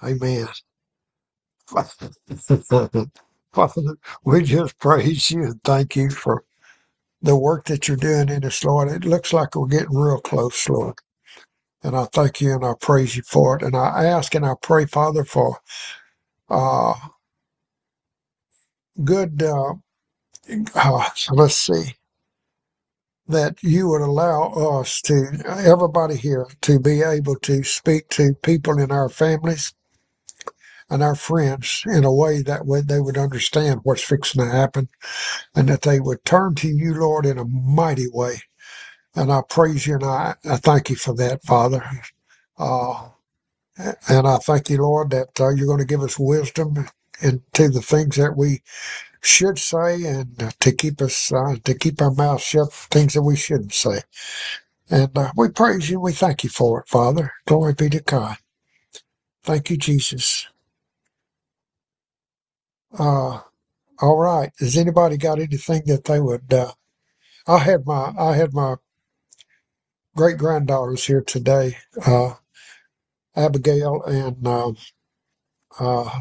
Amen. Father, we just praise you and thank you for the work that you're doing in us, Lord. It looks like we're getting real close, Lord. And I thank you and I praise you for it. And I ask and I pray, Father, for uh, good, let's see, that you would allow us to, everybody here, to be able to speak to people in our families and our friends in a way that they would understand what's fixing to happen and that they would turn to you, Lord, in a mighty way. And I praise you and I thank you for that, Father. Uh, and I thank you, Lord, that you're going to give us wisdom into the things that we should say and to keep our mouths shut, things that we shouldn't say. And we praise you. We thank you for it, Father. Glory be to God. Thank you, Jesus. Uh, all right. Has anybody got anything that they would? I had my great granddaughters here today, Abigail and uh,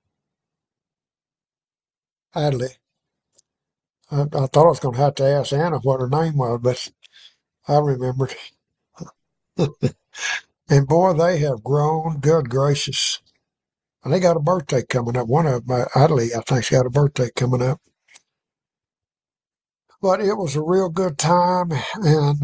Adley. I thought I was going to have to ask Anna what her name was, but I remembered. And boy, they have grown. Good gracious. And they got a birthday coming up. One of them, Adley, I think's got a birthday coming up. But it was a real good time. And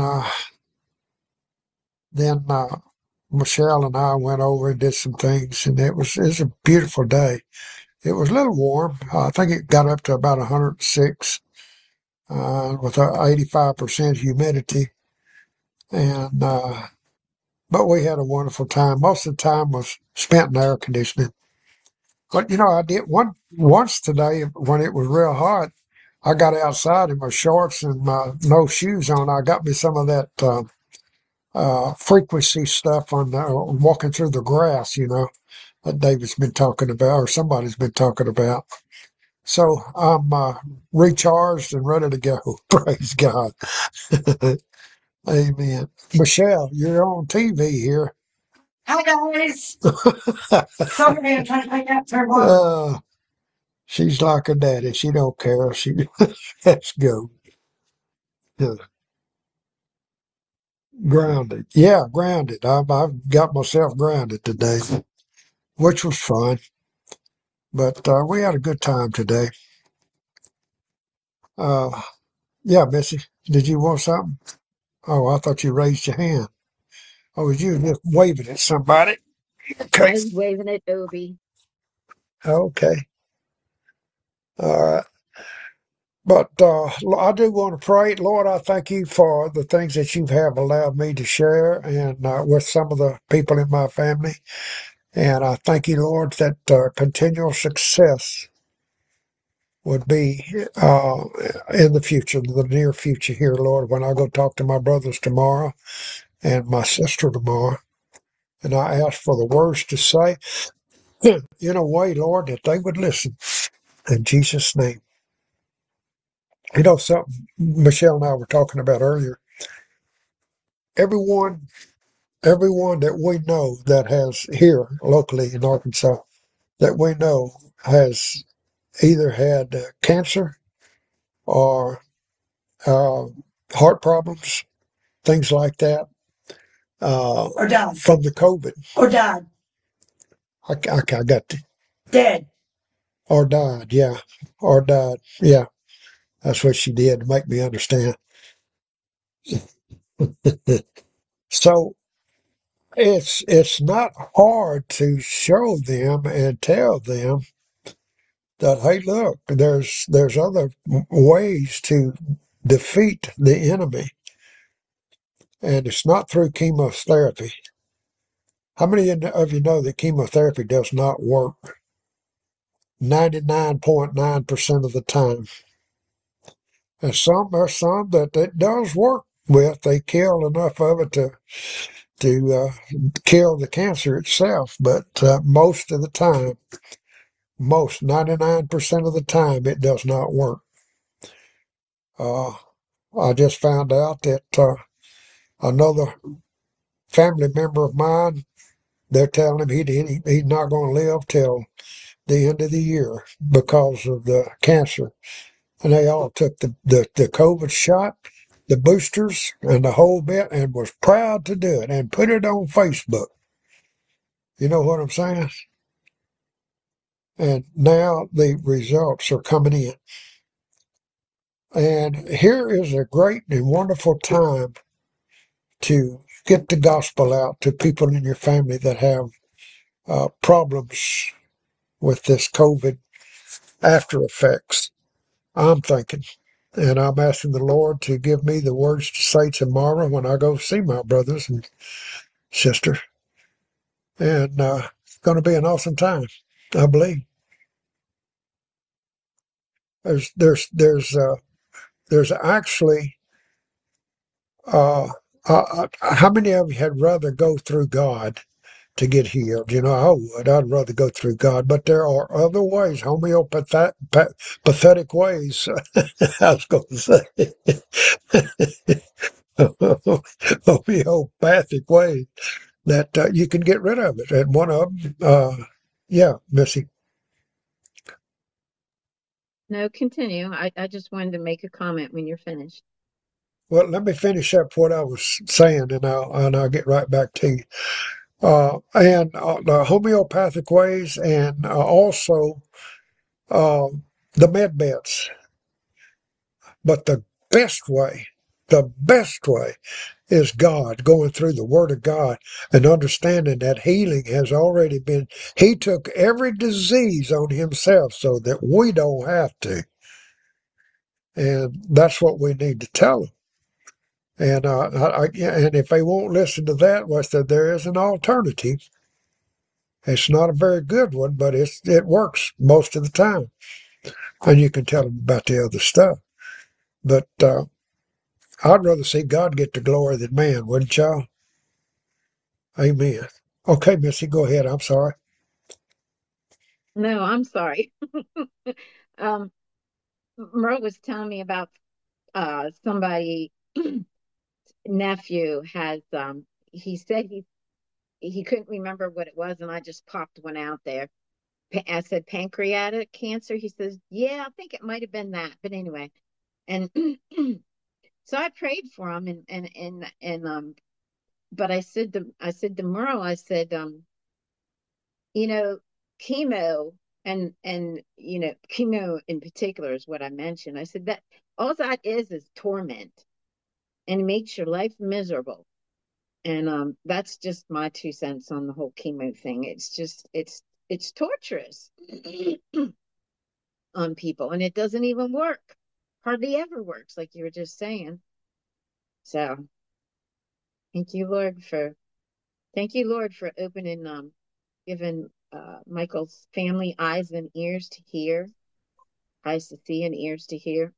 then Michelle and I went over and did some things, and it was a beautiful day. It was a little warm. I think it got up to about 106 with 85% humidity. And but we had a wonderful time. Most of the time was spent in air conditioning. But I did once today when it was real hot. I got outside in my shorts and my no shoes on. I got me some of that frequency stuff on walking through the grass. That David's been talking about, or somebody's been talking about. So I'm recharged and ready to go. Praise God. Amen. Michelle, you're on TV here. Hi guys. Sorry, I'm trying to find out her mom. She's like her daddy. She don't care. She let's go. Yeah. Grounded. Yeah, grounded. I've got myself grounded today, which was fun. But we had a good time today. Uh, yeah, Missy, did you want something? Oh, I thought you raised your hand. Oh, was you just waving at somebody? Okay. I was waving at Obi. Okay. All right. But I do want to pray. Lord, I thank you for the things that you have allowed me to share and with some of the people in my family. And I thank you, Lord, that continual success would be in the future, the near future here, Lord, when I go talk to my brothers tomorrow and my sister tomorrow. And I ask for the words to say in a way, Lord, that they would listen. In Jesus' name. Something Michelle and I were talking about earlier. Everyone, everyone that we know that has here locally in Arkansas, that we know has either had cancer or uh, heart problems, things like that, Or died. from the COVID. Or died. I got to, Dead. or died, yeah, or died, yeah. That's what she did to make me understand. So it's not hard to show them and tell them that, hey, look, there's other ways to defeat the enemy, and it's not through chemotherapy. How many of you know that chemotherapy does not work 99.9% of the time? And there are some that it does work with. They kill enough of it to kill the cancer itself, but most of the time, 99% of the time, it does not work. I just found out that another family member of mine They're telling him he's not going to live till the end of the year because of the cancer. And they all took the COVID shot, the boosters, and the whole bit, and was proud to do it and put it on Facebook. You know what I'm saying? And now the results are coming in. And here is a great and wonderful time to get the gospel out to people in your family that have problems with this COVID after effects. I'm thinking, and I'm asking the Lord to give me the words to say tomorrow when I go see my brothers and sisters. And it's going to be an awesome time, I believe. There's there's there's uh, there's actually how many of you had rather go through God to get healed? You know, I would. I'd rather go through God, but there are other ways, pathetic ways. I was going to say homeopathic ways that you can get rid of it. And one of them, yeah, Missy. No, continue. I just wanted to make a comment when you're finished. Well, let me finish up what I was saying, and I'll get right back to you. And the homeopathic ways, and also uh, the med beds. But the best way is God, going through the Word of God and understanding that healing has already been. He took every disease on himself so that we don't have to. And that's what we need to tell them. And and if they won't listen to that, well, so there is an alternative. It's not a very good one, but it works most of the time. And you can tell them about the other stuff. But I'd rather see God get the glory than man, wouldn't y'all? Amen. Okay, Missy, go ahead. I'm sorry. No, I'm sorry. um, Merle was telling me about somebody nephew has he said he couldn't remember what it was, and I just popped one out there. I said pancreatic cancer. He says, yeah, I think it might have been that. But anyway, and so I prayed for him, and but I said to Merle, I said, you know, chemo and chemo in particular is what I mentioned. I said that all that is torment and makes your life miserable. And that's just my 2 cents on the whole chemo thing. It's just it's torturous on people, and it doesn't even work. Hardly ever works, like you were just saying. So thank you, Lord, for opening giving Michael's family eyes and ears to hear, eyes to see and ears to hear.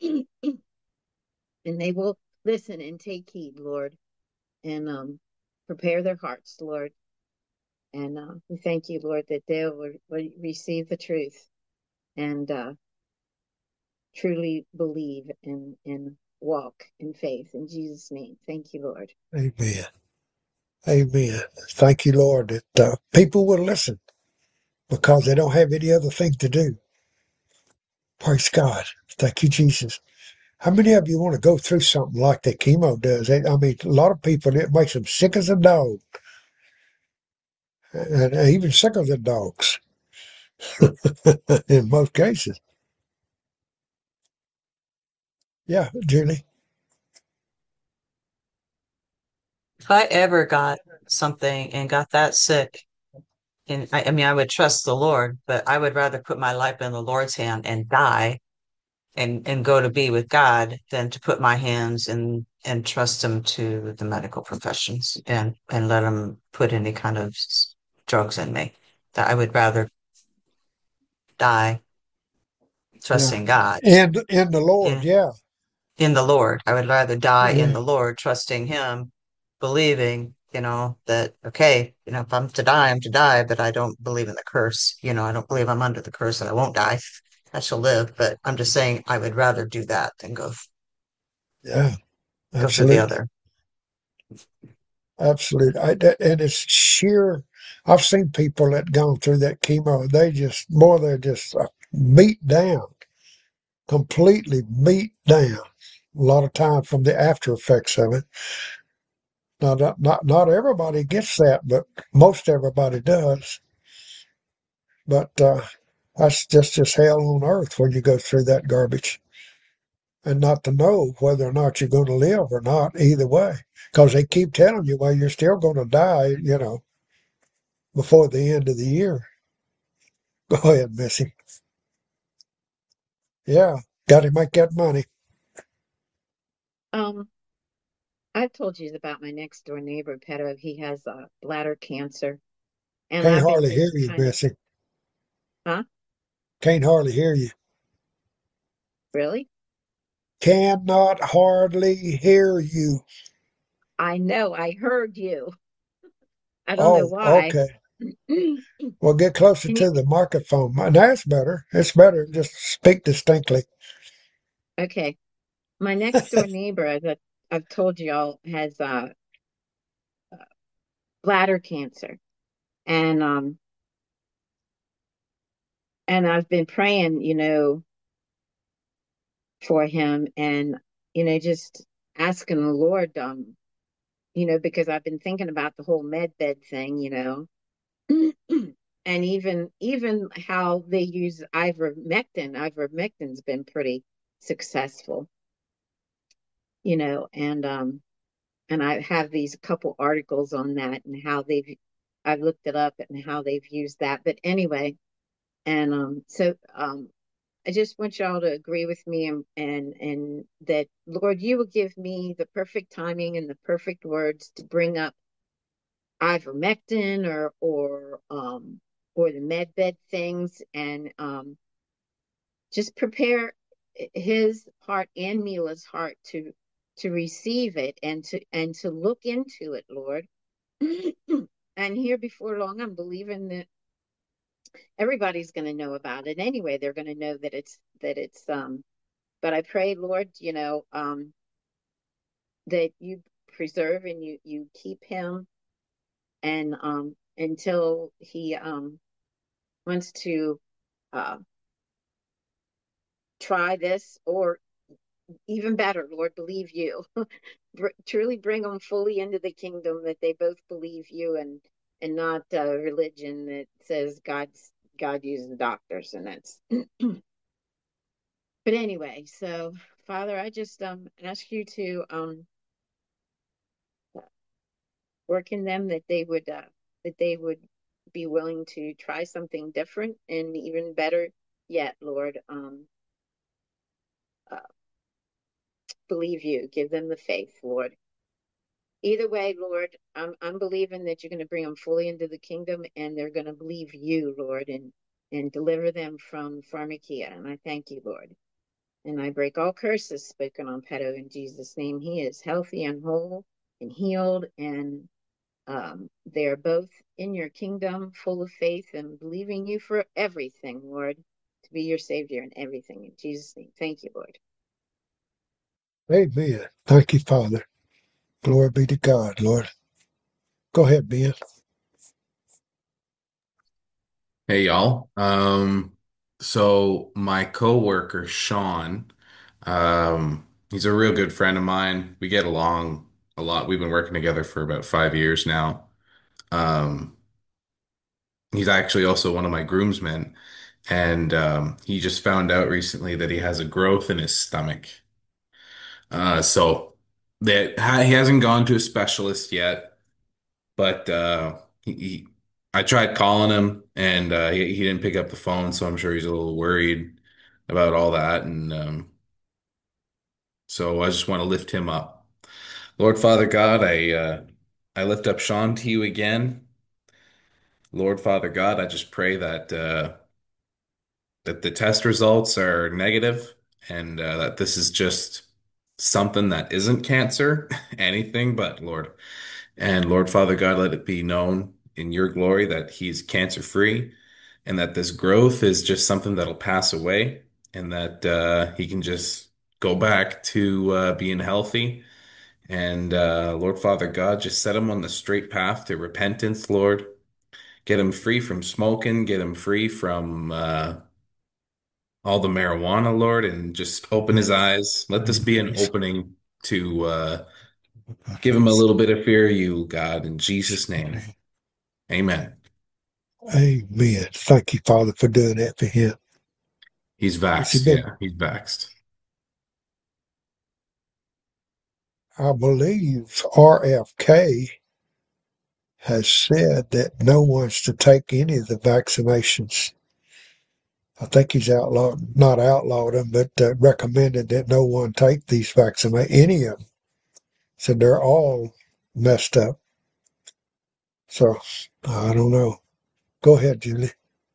And they will listen and take heed, Lord, and prepare their hearts, Lord. And we thank you, Lord, that they will receive the truth and truly believe and walk in faith. In Jesus' name, thank you, Lord. Amen. Amen. Thank you, Lord, that people will listen because they don't have any other thing to do. Praise God. Thank you, Jesus. How many of you want to go through something like that chemo does? I mean, a lot of people, it makes them sick as a dog, and even sicker than dogs in most cases. Yeah, Julie. If I ever got something and got that sick, and I mean, I would trust the Lord, but I would rather put my life in the Lord's hand and die and go to be with God than to put my hands and trust him to the medical professions and let him put any kind of drugs in me. That I would rather die Yeah. trusting God And in the Lord, in yeah. in the Lord. I would rather die in Yeah. the Lord, trusting him, believing, that okay, if I'm to die, I'm to die, but I don't believe in the curse. I don't believe I'm under the curse and I won't die. I shall live. But I'm just saying I would rather do that than go Yeah. go for the Absolutely. other. absolutely. And it's sheer. I've seen people that gone through that chemo. They just, boy, they're just beat down, completely beat down. A lot of time from the after effects of it. Now, not everybody gets that, but most everybody does. But that's just hell on earth when you go through that garbage and not to know whether or not you're going to live or not either way. Because they keep telling you, well, you're still going to die, before the end of the year. Go ahead, Missy. Yeah, got to make that money. Um, I've told you about my next door neighbor, Pedro. He has bladder cancer, and Can't I've been hardly hear just you, kind of, Missy. huh? Can't hardly hear you. Really? Cannot hardly hear you. I know. I heard you. I don't know Oh, why. okay. Can Well, get closer you? to the microphone. Now that's better. It's better. Just speak distinctly. Okay. My next door neighbor, as I've told you all, has bladder cancer, and I've been praying, for him, and just asking the Lord, because I've been thinking about the whole med bed thing, and even how they use ivermectin. Ivermectin's been pretty successful, and I have these couple articles on that and how I've looked it up and how they've used that. But anyway, and I just want y'all to agree with me, and that Lord, you will give me the perfect timing and the perfect words to bring up ivermectin or the med bed things, and just prepare his heart and Mila's heart to receive it and to look into it, Lord. And here before long, I'm believing that everybody's going to know about it anyway. They're going to know that it's. But I pray, Lord, that you preserve and you keep him, and until he wants to uh try this, or even better, Lord, believe you. Truly bring them fully into the kingdom, that they both believe you, and not religion that says God uses doctors, and that's. But anyway, so Father, I just ask you to work in them, that they would be willing to try something different, and even better yet, Lord, uh, believe you, give them the faith, Lord. Either way, Lord, I'm believing that you're going to bring them fully into the kingdom, and they're going to believe you, Lord, and deliver them from pharmakia. And I thank you, Lord. And I break all curses spoken on Pedo in Jesus' name. He is healthy and whole and healed, and they're both in your kingdom, full of faith and believing you for everything, Lord, to be your Savior in everything. In Jesus' name, thank you, Lord. Amen. Thank you, Father. Glory be to God, Lord. Go ahead, Ben. Hey y'all. So my coworker Sean, he's a real good friend of mine. We get along a lot. We've been working together for about 5 years now. Um, he's actually also one of my groomsmen, and he just found out recently that he has a growth in his stomach. So he hasn't gone to a specialist yet. But I tried calling him, and he didn't pick up the phone, so I'm sure he's a little worried about all that. And so I just want to lift him up. Lord Father God, I lift up Sean to you again. Lord Father God, I just pray that the test results are negative, and that this is just something that isn't cancer, anything but, Lord. And Lord Father God, let it be known in your glory that he's cancer free, and that this growth is just something that'll pass away, and that he can just go back to being healthy. And Lord Father God, just set him on the straight path to repentance, Lord. Get him free from smoking, get him free from all the marijuana, Lord, and just open his eyes. Let this be an opening to give him a little bit of fear of you, God, in Jesus' name. Amen. Amen. Thank you, Father, for doing that for him. He's Has he vaxxed. been, Yeah, he's vaxxed. I believe RFK has said that no one's to take any of the vaccinations. I think he's outlawed, not outlawed them, but recommended that no one take these vaccinations, any of them. Said they're all messed up. So I don't know. Go ahead, Julie.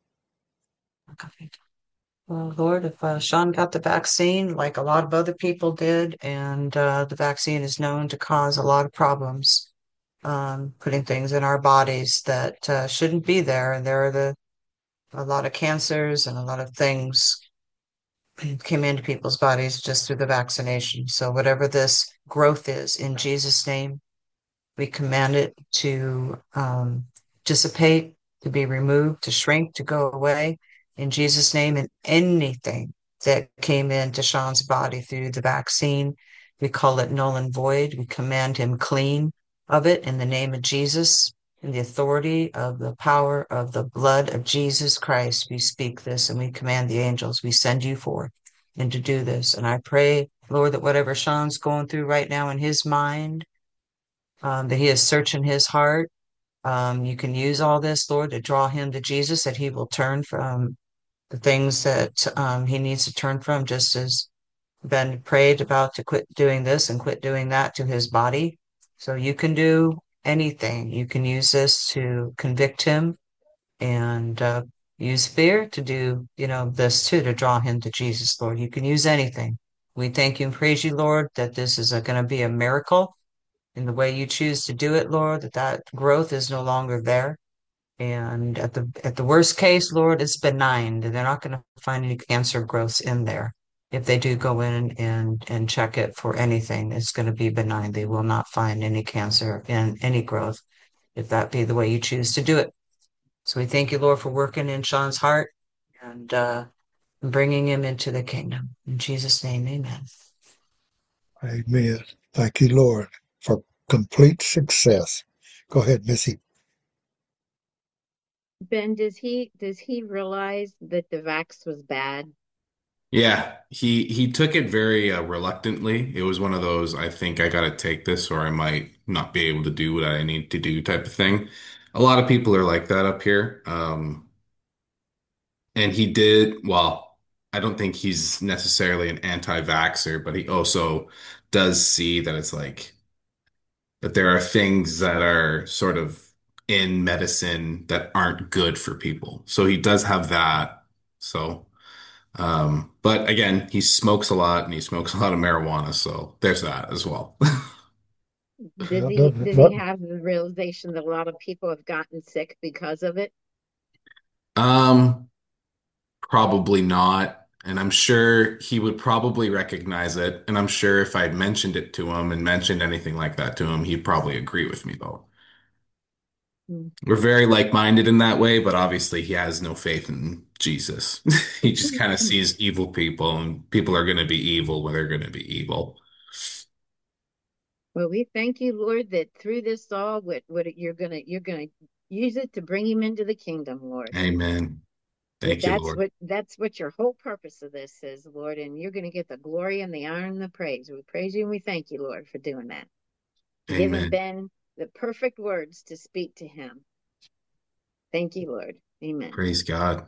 Okay. Well, Lord, if Sean got the vaccine like a lot of other people did, and the vaccine is known to cause a lot of problems, putting things in our bodies that shouldn't be there, and there are a lot of cancers and a lot of things came into people's bodies just through the vaccination. So whatever this growth is, in Jesus' name, we command it to dissipate, to be removed, to shrink, to go away in Jesus' name. And anything that came into Sean's body through the vaccine, we call it null and void. We command him clean of it in the name of Jesus. In the authority of the power of the blood of Jesus Christ, we speak this and we command the angels, we send you forth and to do this. And I pray, Lord, that whatever Sean's going through right now in his mind, that he is searching his heart. You can use all this, Lord, to draw him to Jesus, that he will turn from the things that he needs to turn from, just as Ben prayed about to quit doing this and quit doing that to his body. So you can do anything. You can use this to convict him and use fear to do, this too, to draw him to Jesus, Lord. You can use anything. We thank you and praise you, Lord, that this is going to be a miracle in the way you choose to do it, Lord, that growth is no longer there. And at the worst case, Lord, it's benign. They're not going to find any cancer growths in there. If they do go in and check it for anything, it's going to be benign. They will not find any cancer in any growth, if that be the way you choose to do it. So we thank you, Lord, for working in Sean's heart and bringing him into the kingdom. In Jesus' name, amen. Amen. Thank you, Lord, for complete success. Go ahead, Missy. Ben, does he realize that the vax was bad? Yeah, he took it very reluctantly. It was one of those, I think I gotta take this or I might not be able to do what I need to do type of thing. A lot of people are like that up here. And he did, well, I don't think he's necessarily an anti-vaxxer, but he also does see that it's like that there are things that are sort of in medicine that aren't good for people. So he does have that. So, but again, he smokes a lot and he smokes a lot of marijuana. So there's that as well. Does he have the realization that a lot of people have gotten sick because of it? Um, Probably not. And I'm sure he would probably recognize it. And I'm sure if I mentioned it to him and mentioned anything like that to him, he'd probably agree with me, though. Hmm. We're very like-minded in that way, but obviously he has no faith in Jesus. He just kind of sees evil people, and people are going to be evil when they're going to be evil. Well, we thank you, Lord, that through this all, what you're gonna use it to bring him into the kingdom, Lord. Amen. That Thank you, that's Lord. what your whole purpose of this is, Lord, and you're gonna get the glory and the honor and the praise. We praise you and we thank you, Lord, for doing that. Giving Amen. Ben the perfect words to speak to him. Thank you, Lord. Amen. Praise God.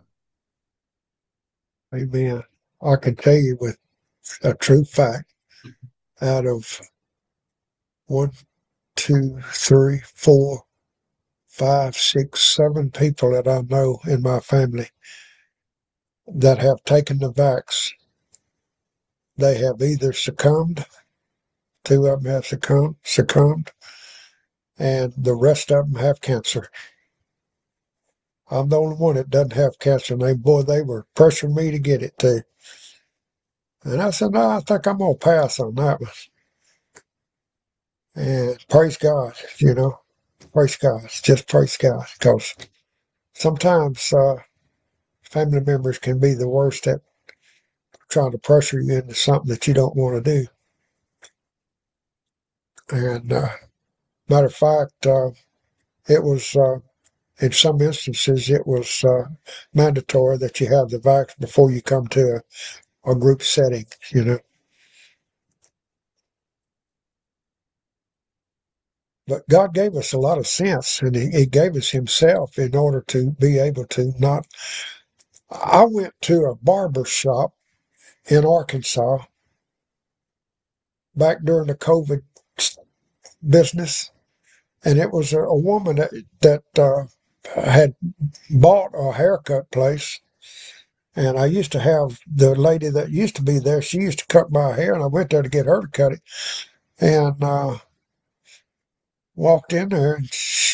Amen. I can tell you with a true fact, out of 1, 2, 3, 4, 5, 6, 7 people that I know in my family that have taken the vax, they have either succumbed, 2 of them have succumbed, and the rest of them have cancer. I'm the only one that doesn't have cancer, and they were pressuring me to get it too. And I said, no, I think I'm going to pass on that one. And praise God, praise God, just praise God, because sometimes family members can be the worst at trying to pressure you into something that you don't want to do. And matter of fact, it was in some instances it was mandatory that you have the vax before you come to a group setting. But God gave us a lot of sense, and He gave us Himself in order to be able to not. I went to a barber shop in Arkansas back during the COVID business, and it was a woman that had bought a haircut place. And I used to have the lady that used to be there. She used to cut my hair, and I went there to get her to cut it. And walked in there, and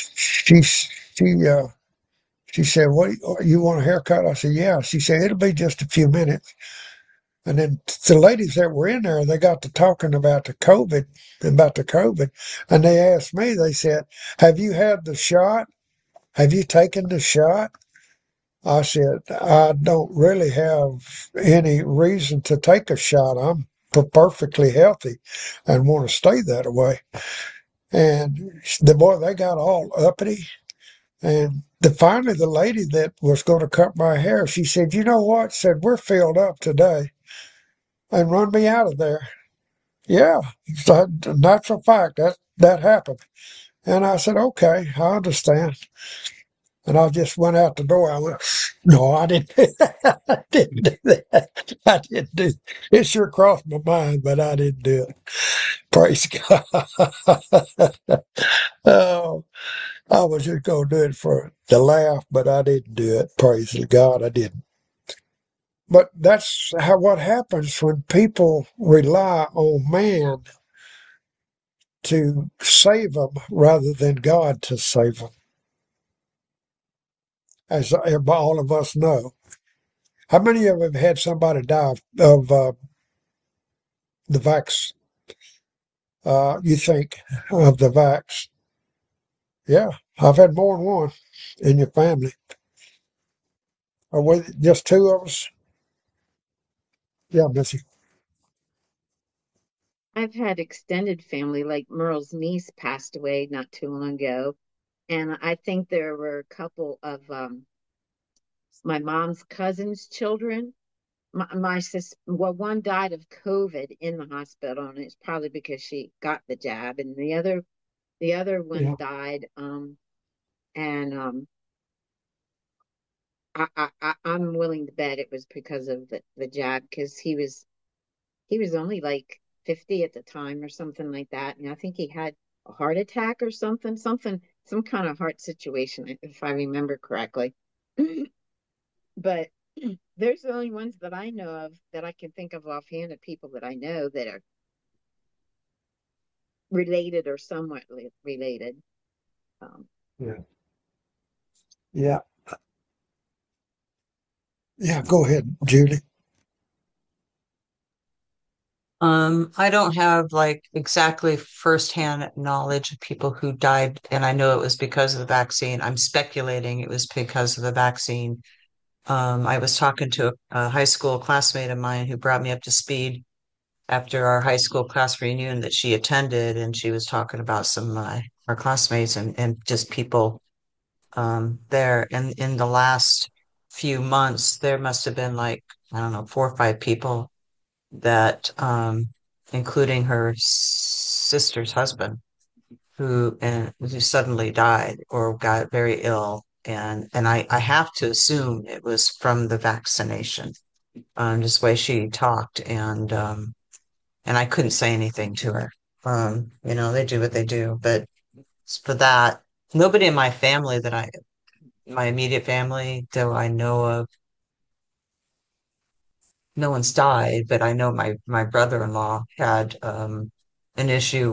she said, "What you want a haircut?" I said, "Yeah." She said, "It'll be just a few minutes." And then the ladies that were in there, they got to talking about the COVID, and they asked me. They said, "Have you had the shot? Have you taken the shot?" I said, "I don't really have any reason to take a shot. I'm perfectly healthy and want to stay that way." And they got all uppity. And finally, the lady that was going to cut my hair, she said, "You know what?" Said, "We're filled up today," and run me out of there. Yeah, so natural fact that happened. And I said, "Okay, I understand." And I just went out the door. I went, "No, I didn't. I didn't do that. I didn't do. It sure crossed my mind, but I didn't do it." Praise God. Oh, I was just going to do it for the laugh, but I didn't do it. Praise God, I didn't. But that's what happens when people rely on man to save them rather than God to save them, as all of us know. How many of you have had somebody die of the vax? You think of the vax? Yeah, I've had more than one in your family. Or with just two of us? Yeah, Missy. I've had extended family, like Merle's niece passed away not too long ago. And I think there were a couple of my mom's cousin's children. My sis, well, one died of COVID in the hospital, and it's probably because she got the jab, and the other one Yeah. died. And I'm willing to bet it was because of the jab, because he was only like 50 at the time or something like that, and I think he had a heart attack or some kind of heart situation, if I remember correctly. But there's the only ones that I know of that I can think of offhand of people that I know that are related or somewhat related. Um, Yeah. Yeah. Yeah. Go ahead, Julie. I don't have like exactly firsthand knowledge of people who died, and I know it was because of the vaccine. I'm speculating it was because of the vaccine. I was talking to a high school classmate of mine who brought me up to speed after our high school class reunion that she attended, and she was talking about some of our classmates and just people there. And in the last few months, there must have been like, I don't know, 4 or 5 people that, including her sister's husband, who suddenly died or got very ill. And I have to assume it was from the vaccination, just the way she talked. And I couldn't say anything to her. They do what they do. But for that, nobody in my family my immediate family, though I know of, no one's died, but I know my brother-in-law had an issue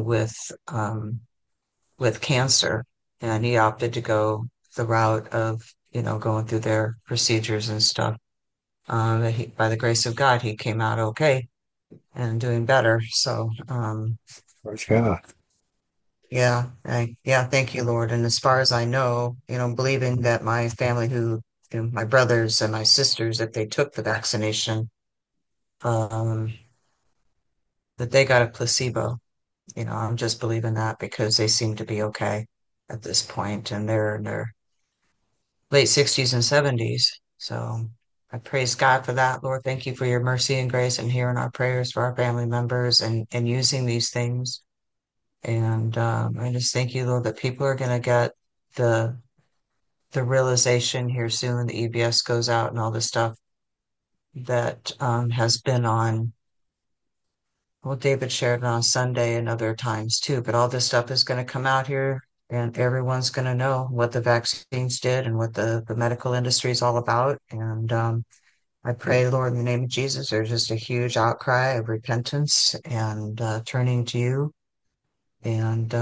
with cancer, and he opted to go the route of, going through their procedures and stuff. By the grace of God, he came out okay and doing better. So, Praise God. Yeah, thank you, Lord. And as far as I know, believing that my family my brothers and my sisters, if they took the vaccination, um, that they got a placebo. I'm just believing that because they seem to be okay at this point, and they're in their late 60s and 70s. So I praise God for that, Lord. Thank you for your mercy and grace and hearing our prayers for our family members and using these things. And I just thank you, Lord, that people are going to get the the realization here soon. The EBS goes out and all this stuff that has been on. Well, David shared it on Sunday and other times too, but all this stuff is going to come out here and everyone's going to know what the vaccines did and what the medical industry is all about. And I pray, Lord, in the name of Jesus, there's just a huge outcry of repentance and turning to you and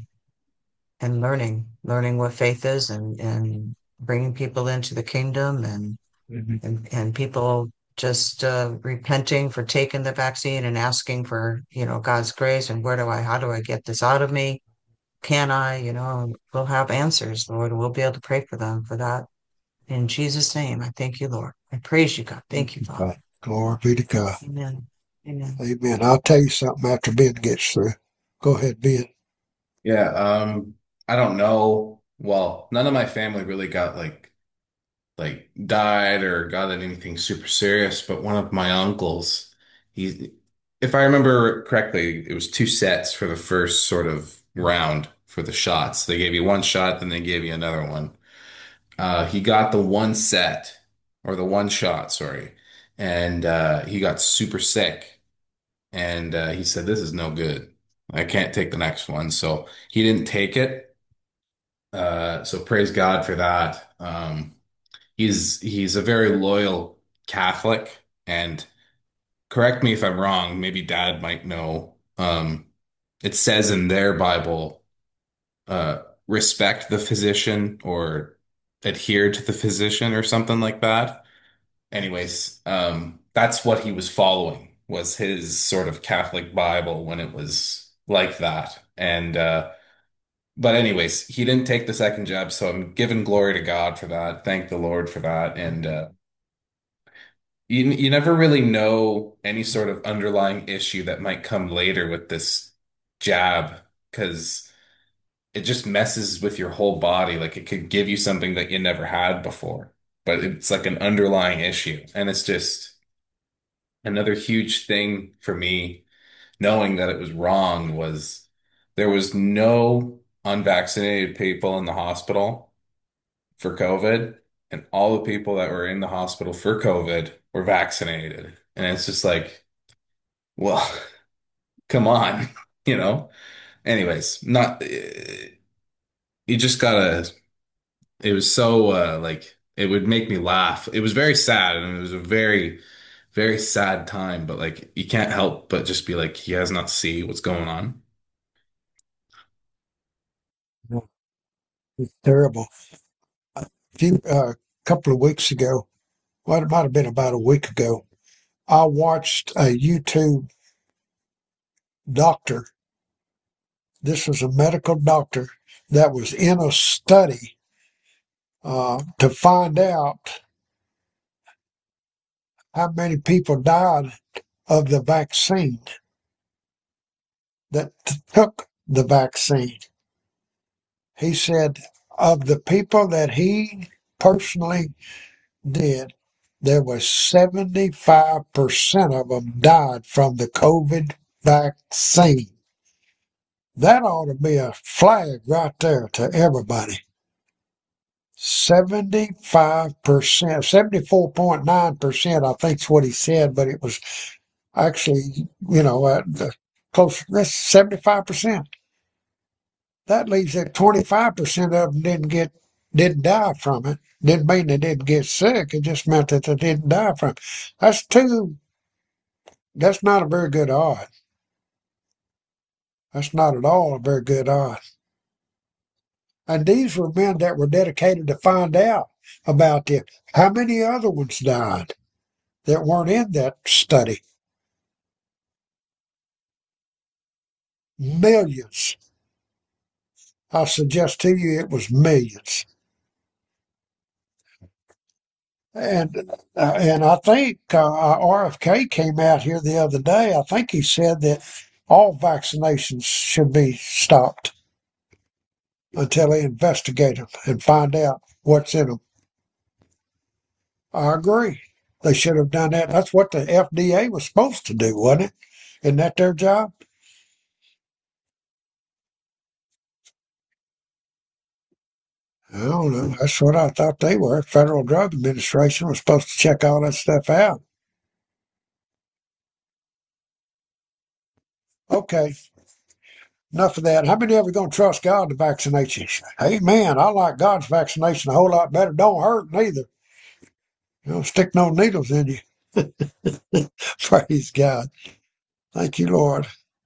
learning what faith is and bringing people into the kingdom and people just repenting for taking the vaccine and asking for, God's grace and how do I get this out of me? Can I, we'll have answers, Lord, and we'll be able to pray for them for that. In Jesus' name, I thank you, Lord. I praise you, God. Thank you, Father. Glory be to God. Amen. Amen. Amen. I'll tell you something after Ben gets through. Go ahead, Ben. Yeah, I don't know. Well, none of my family really got like died or got anything super serious, but one of my uncles, he if I remember correctly, it was two sets for the first sort of round for the shots. They gave you one shot, then they gave you another one. He got the one set or the one shot, sorry, and he got super sick. And he said, "This is no good. I can't take the next one." So he didn't take it. So praise God for that. He's a very loyal Catholic, and correct me if I'm wrong, maybe Dad might know. It says in their Bible, respect the physician or adhere to the physician or something like that. Anyways, that's what he was following was his sort of Catholic Bible when it was like that. And but anyways, he didn't take the second jab, so I'm giving glory to God for that. Thank the Lord for that. And you never really know any sort of underlying issue that might come later with this jab because it just messes with your whole body. Like it could give you something that you never had before, but it's like an underlying issue. And it's just another huge thing for me knowing that it was wrong was there was no unvaccinated people in the hospital for COVID, and all the people that were in the hospital for COVID were vaccinated. And it's just like, well, come on, you know? Anyways, not, you just gotta, it was so, like, it would make me laugh. It was very sad, and it was a very, very sad time, but like, you can't help but just be like, he has not see what's going on. It's terrible. A few, couple of weeks ago, well, it might have been about a week ago, I watched a YouTube doctor. This was a medical doctor that was in a study to find out how many people died of the vaccine that took the vaccine. He said of the people that he personally did, there was 75% of them died from the COVID vaccine. That ought to be a flag right there to everybody. 75%, 74.9%, I think is what he said, but it was actually, close, that's 75%. That leaves that 25% of them didn't die from it. Didn't mean they didn't get sick. It just meant that they didn't die from it. That's not a very good odd. That's not at all a very good odd. And these were men that were dedicated to find out about this. How many other ones died that weren't in that study? Millions. I suggest to you it was millions. And I think RFK came out here the other day. I think he said that all vaccinations should be stopped until they investigate them and find out what's in them. I agree. They should have done that. That's what the FDA was supposed to do, wasn't it? Isn't that their job? I don't know. That's what I thought they were. Federal Drug Administration was supposed to check all that stuff out. Okay, enough of that. How many of you going to trust God to vaccinate you? Hey, man, I like God's vaccination a whole lot better. Don't hurt neither. You don't stick no needles in you. Praise God. Thank you, Lord.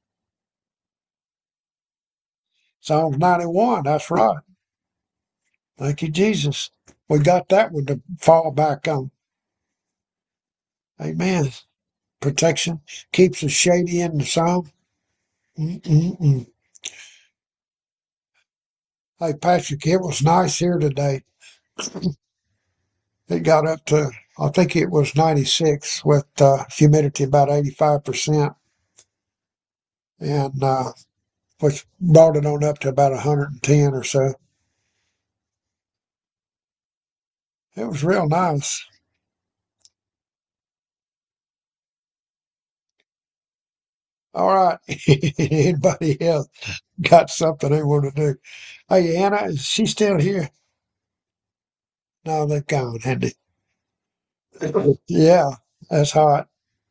Psalms 91, that's right. Thank you, Jesus. We got that one to fall back on. Amen. Protection keeps us shady in the sun. Mm-mm-mm. Hey, Patrick, it was nice here today. It got up to, I think it was 96 with humidity about 85%, and which brought it on up to about 110 or so. It was real nice. All right. Anybody else got something they want to do? Hey, Anna, is she still here? No, they've gone, hadn't they? Yeah, that's hot.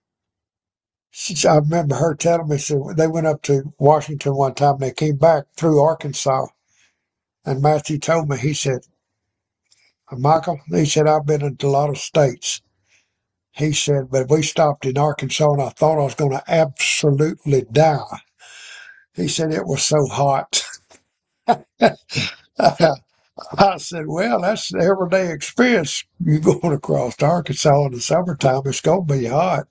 I remember her telling me, so they went up to Washington one time. They came back through Arkansas, and Matthew told me, he said, Michael, he said, I've been into a lot of states. He said, but we stopped in Arkansas, and I thought I was going to absolutely die. He said, it was so hot. I said, well, that's the everyday experience. You going across to Arkansas in the summertime, it's going to be hot.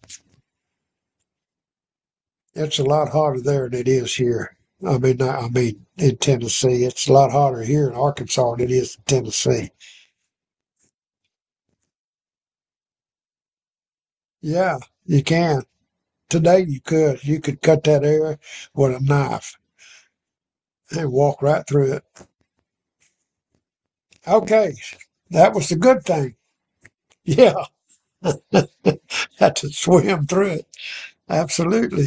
It's a lot hotter there than it is here. I mean, in Tennessee, it's a lot hotter here in Arkansas than it is in Tennessee. Yeah, you can. Today you could cut that air with a knife and walk right through it. Okay, that was the good thing. Yeah, had to swim through it. Absolutely.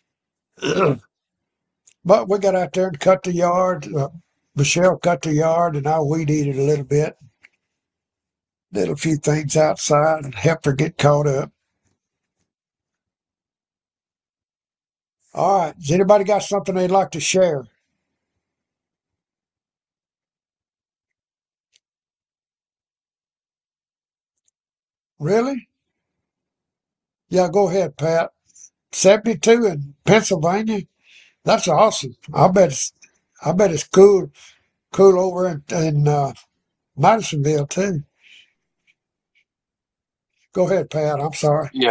But we got out there and cut the yard. Michelle cut the yard, and I weed eated a little bit. Did a few things outside and helped her get caught up. All right. Has anybody got something they'd like to share? Really? Yeah, go ahead, Pat. 72 in Pennsylvania? That's awesome. I bet it's cool over in Madisonville too. Go ahead, Pat. I'm sorry. Yeah,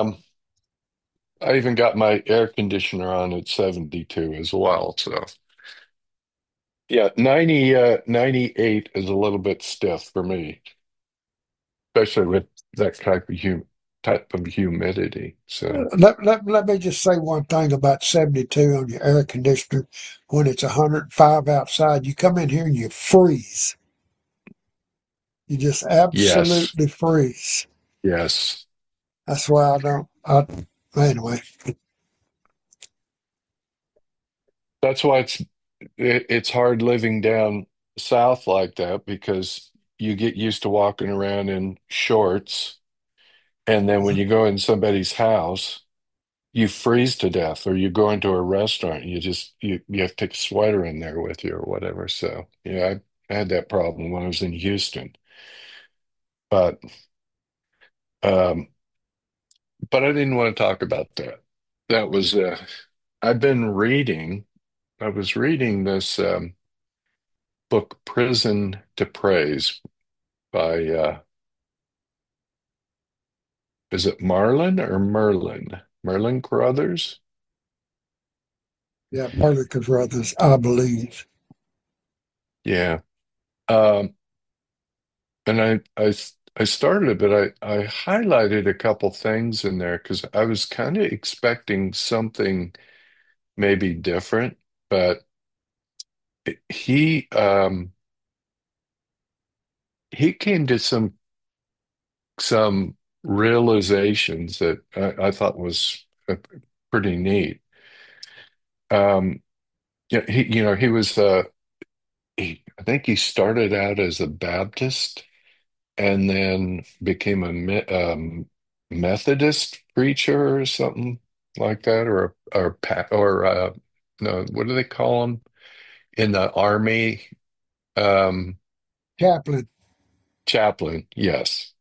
I even got my air conditioner on at 72 as well. So yeah, 98 is a little bit stiff for me, especially with that type of humidity. So Let me just say one thing about 72 on your air conditioner. When it's 105 outside, you come in here and you freeze. You just yes, absolutely freeze. yes. That's why anyway. That's why it's hard living down south like that because you get used to walking around in shorts, and then when you go in somebody's house, you freeze to death, or you go into a restaurant, you have to take a sweater in there with you or whatever. So yeah, I had that problem when I was in Houston, but um, but I didn't want to talk about that. That was I've been reading. I was reading this book, Prison to Praise, by is it Marlin or Merlin? Merlin Carothers? Yeah, Perlica Brothers, I believe. Yeah. Um, and I started it, but I highlighted a couple things in there because I was kind of expecting something maybe different, but he he came to some realizations that I thought was pretty neat. Um, yeah, he was I think he started out as a Baptist and then became a Methodist preacher or something like that, or no, what do they call them in the army? Um, Chaplain. Chaplain, yes.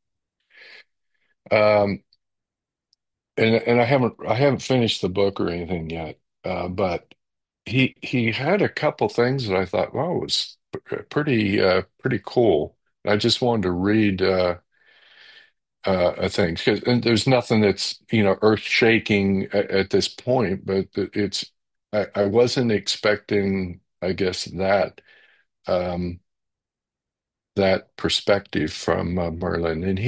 Um, and I haven't finished the book or anything yet, but he had a couple things that I thought, wow, was pretty cool. I just wanted to read a thing because and there's nothing that's earth shaking at this point, but I wasn't expecting, I guess, um, that perspective from Merlin, and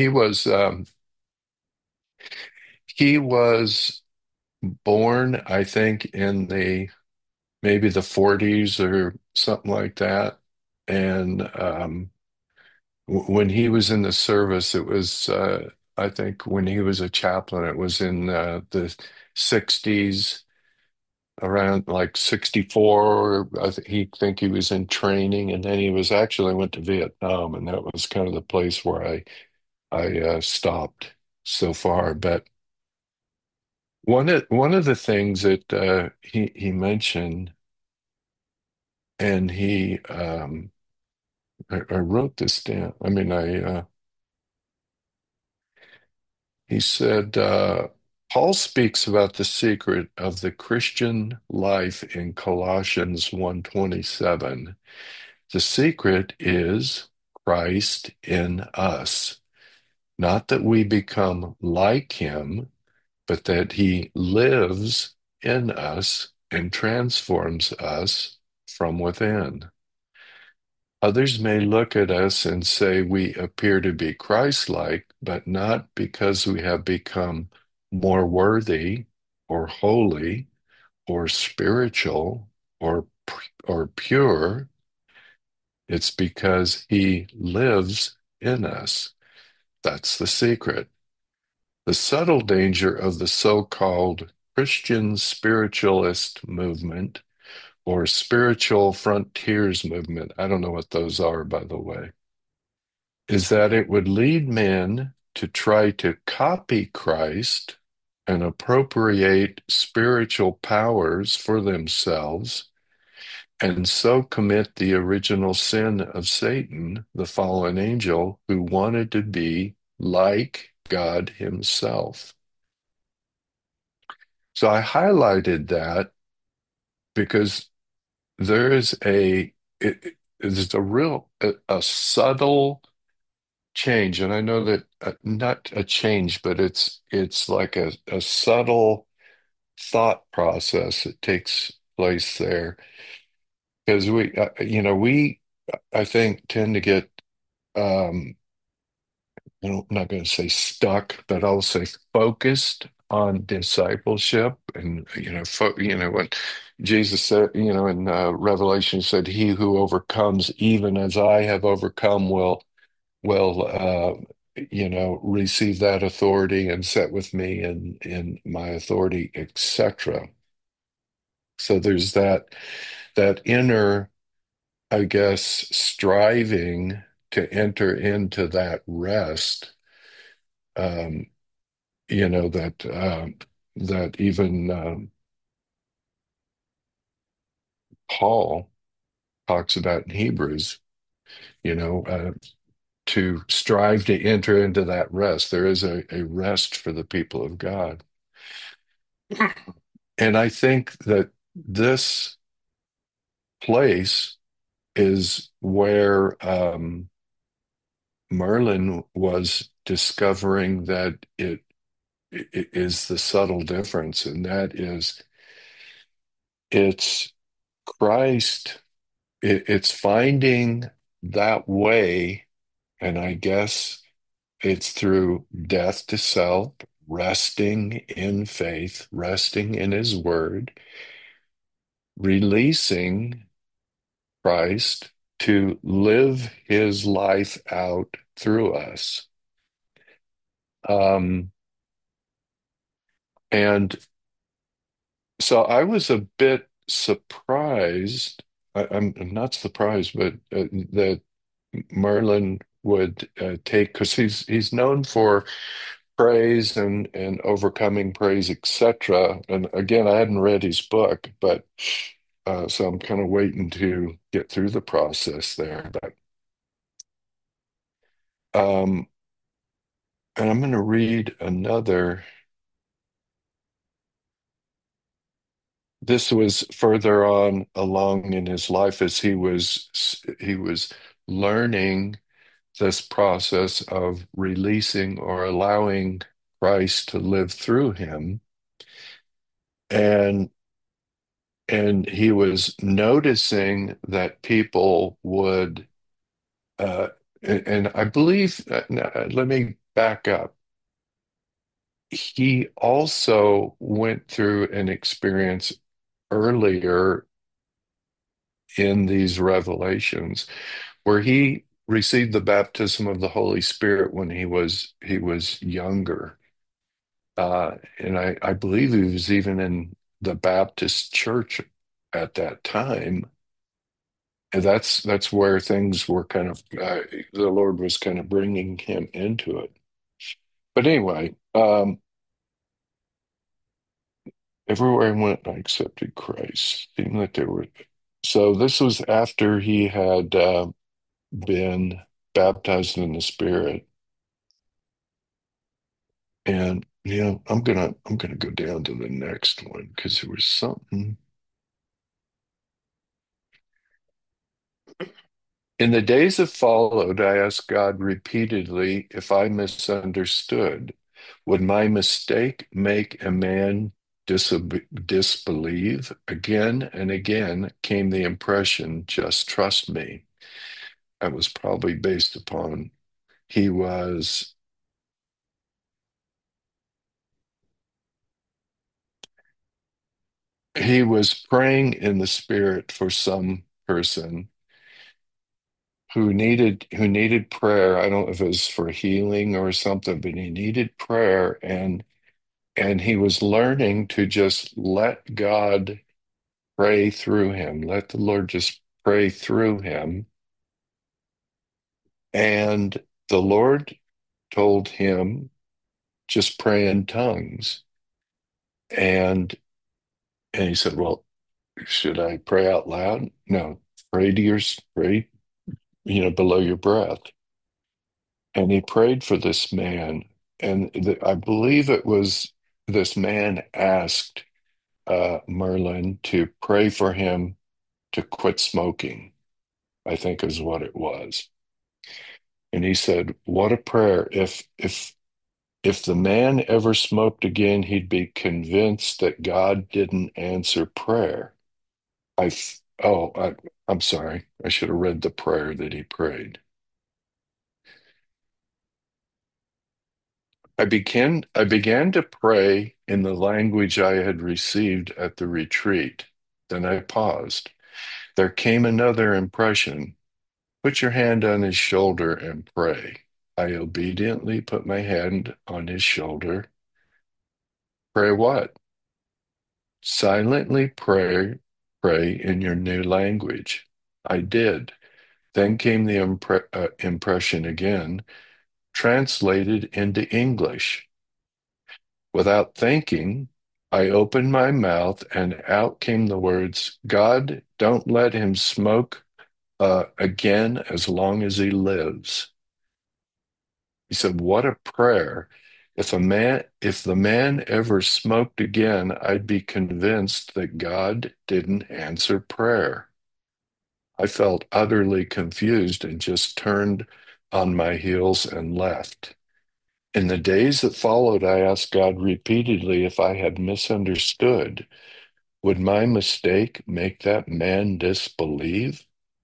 he was born, I think, in the maybe the 40s or something like that. And when he was in the service, it was, I think, when he was a chaplain, it was in the 60s, around like 64. He was in training, and then he was actually went to Vietnam, and that was kind of the place where I stopped so far. But one of the things that he mentioned, and I wrote this down. I mean, he said, Paul speaks about the secret of the Christian life in Colossians 1:27. The secret is Christ in us, not that we become like him, but that he lives in us and transforms us from within. Others may look at us and say we appear to be Christ-like, but not because we have become more worthy or holy or spiritual or pure. It's because he lives in us. That's the secret. The subtle danger of the so-called Christian spiritualist movement or spiritual frontiers movement, I don't know what those are, by the way, is that it would lead men to try to copy Christ and appropriate spiritual powers for themselves, and so commit the original sin of Satan, the fallen angel, who wanted to be like God himself. So I highlighted that because there is there's a real a subtle change, and I know that not a change, but it's like a subtle thought process that takes place there because we I think tend to get um I'm not going to say stuck, but I'll say focused on discipleship. And what Jesus said, in Revelation, said, "He who overcomes, even as I have overcome, will receive that authority and sit with me in my authority, etc." So there's that inner, I guess, striving to enter into that rest. Um, that even Paul talks about in Hebrews. You know, to strive to enter into that rest. There is a rest for the people of God. And I think that this place is where Merlin was discovering that it is the subtle difference, and that is it's Christ it's finding that way, and I guess it's through death to self, resting in faith, resting in his word, releasing Christ to live his life out through us. And so I was a bit surprised. I'm not surprised, but that Merlin would take, because he's known for praise and overcoming praise, etc. And again, I hadn't read his book, but so I'm kind of waiting to get through the process there. But and I'm going to read another. This was further on along in his life as he was learning this process of releasing or allowing Christ to live through him. And he was noticing that people would and I believe let me back up. He also went through an experience earlier in these revelations where he received the baptism of the Holy Spirit when he was younger. And I believe he was even in the Baptist church at that time. And that's where things were kind of the Lord was kind of bringing him into it. But anyway, everywhere I went, I accepted Christ. Seemed like there were. So this was after he had been baptized in the Spirit. And I'm gonna go down to the next one because there was something. In the days that followed, I asked God repeatedly if I misunderstood. Would my mistake make a man disbelieve? Again and again came the impression, just trust me. That was probably based upon he was he was praying in the Spirit for some person who needed prayer. I don't know if it was for healing or something, but he needed prayer, and he was learning to just let God pray through him, let the Lord just pray through him. And the Lord told him, just pray in tongues. And he said, well, should I pray out loud? No, pray, below your breath. And he prayed for this man. And I believe it was this man asked Merlin to pray for him to quit smoking, I think is what it was. And he said, what a prayer. If the man ever smoked again, he'd be convinced that God didn't answer prayer. I'm sorry. I should have read the prayer that he prayed. I began to pray in the language I had received at the retreat. Then I paused. There came another impression. Put your hand on his shoulder and pray. I obediently put my hand on his shoulder. Pray what? Silently pray in your new language. I did. Then came the impression again, translated into English. Without thinking, I opened my mouth and out came the words, God, don't let him smoke again as long as he lives. He said, what a prayer. If the man ever smoked again, I'd be convinced that God didn't answer prayer. I felt utterly confused and just turned on my heels and left. In the days that followed, I asked God repeatedly if I had misunderstood. Would my mistake make that man disbelieve?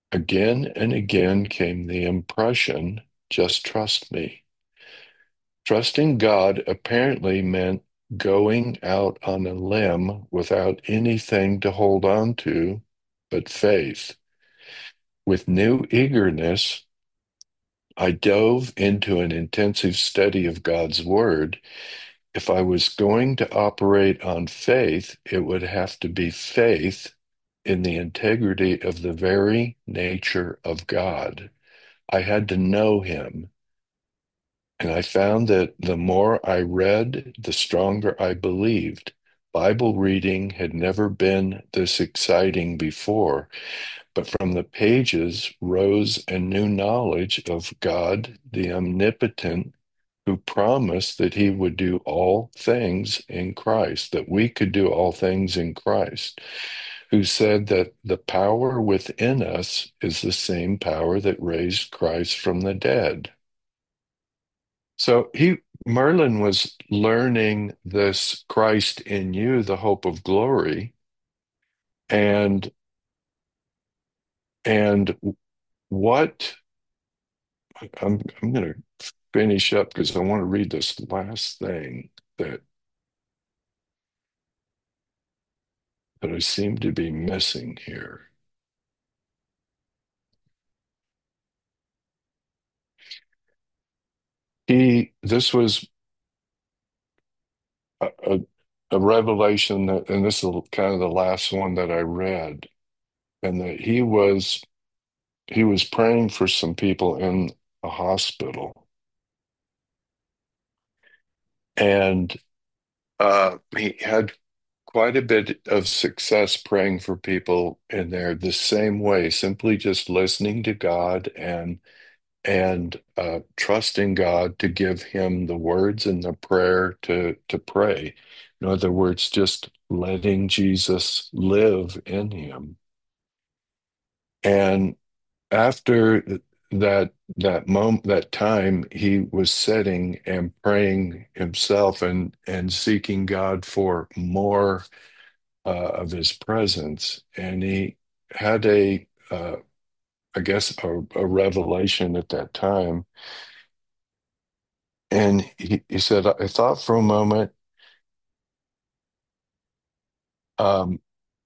Again and again came the impression, just trust me. Trusting God apparently meant going out on a limb without anything to hold on to but faith. With new eagerness, I dove into an intensive study of God's Word. If I was going to operate on faith, it would have to be faith in the integrity of the very nature of God. I had to know Him. And I found that the more I read, the stronger I believed. Bible reading had never been this exciting before, but from the pages rose a new knowledge of God, the omnipotent, who promised that he would do all things in Christ, that we could do all things in Christ, who said that the power within us is the same power that raised Christ from the dead. So Merlin was learning this Christ in you, the hope of glory, and and what I'm going to finish up because I want to read this last thing that I seem to be missing here. This was a, a revelation that, and this is kind of the last one that I read, and that he was praying for some people in a hospital, and he had quite a bit of success praying for people in there the same way, simply just listening to God and trusting God to give him the words and the prayer to pray. In other words, just letting Jesus live in him. And after that time, he was sitting and praying himself and seeking God for more of his presence, and he had I guess a revelation at that time. And he said, I thought for a moment, um,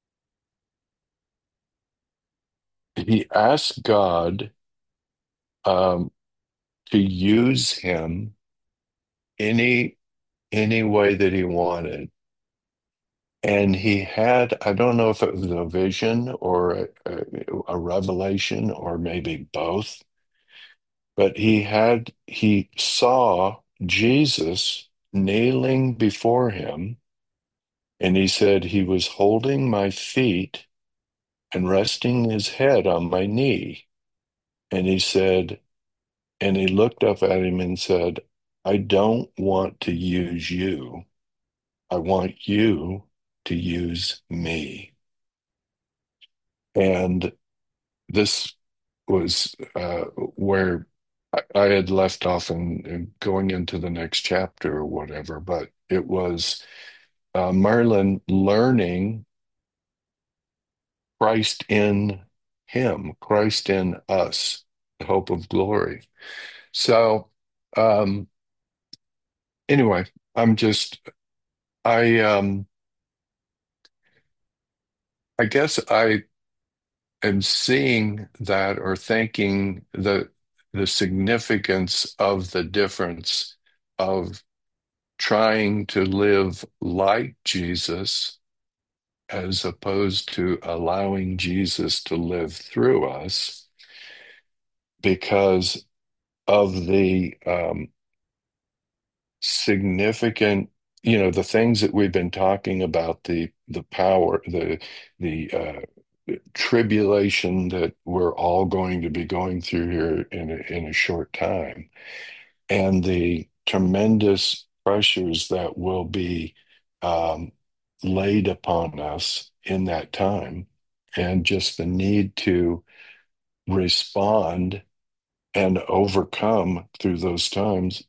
he asked God um, to use him any any way that he wanted. And he had, I don't know if it was a vision or a revelation or maybe both, but he saw Jesus kneeling before him, and he said he was holding my feet and resting his head on my knee. And he said, and he looked up at him and said, I don't want to use you. I want you to use me. And this was where I had left off and going into the next chapter or whatever, but it was Merlin learning Christ in him, Christ in us, the hope of glory. So, um, anyway, I'm just, I I guess I am seeing that or thinking the significance of the difference of trying to live like Jesus as opposed to allowing Jesus to live through us because of the significant, the things that we've been talking about, the power, the tribulation that we're all going to be going through here in a short time, and the tremendous pressures that will be um, laid upon us in that time, and just the need to respond and overcome through those times.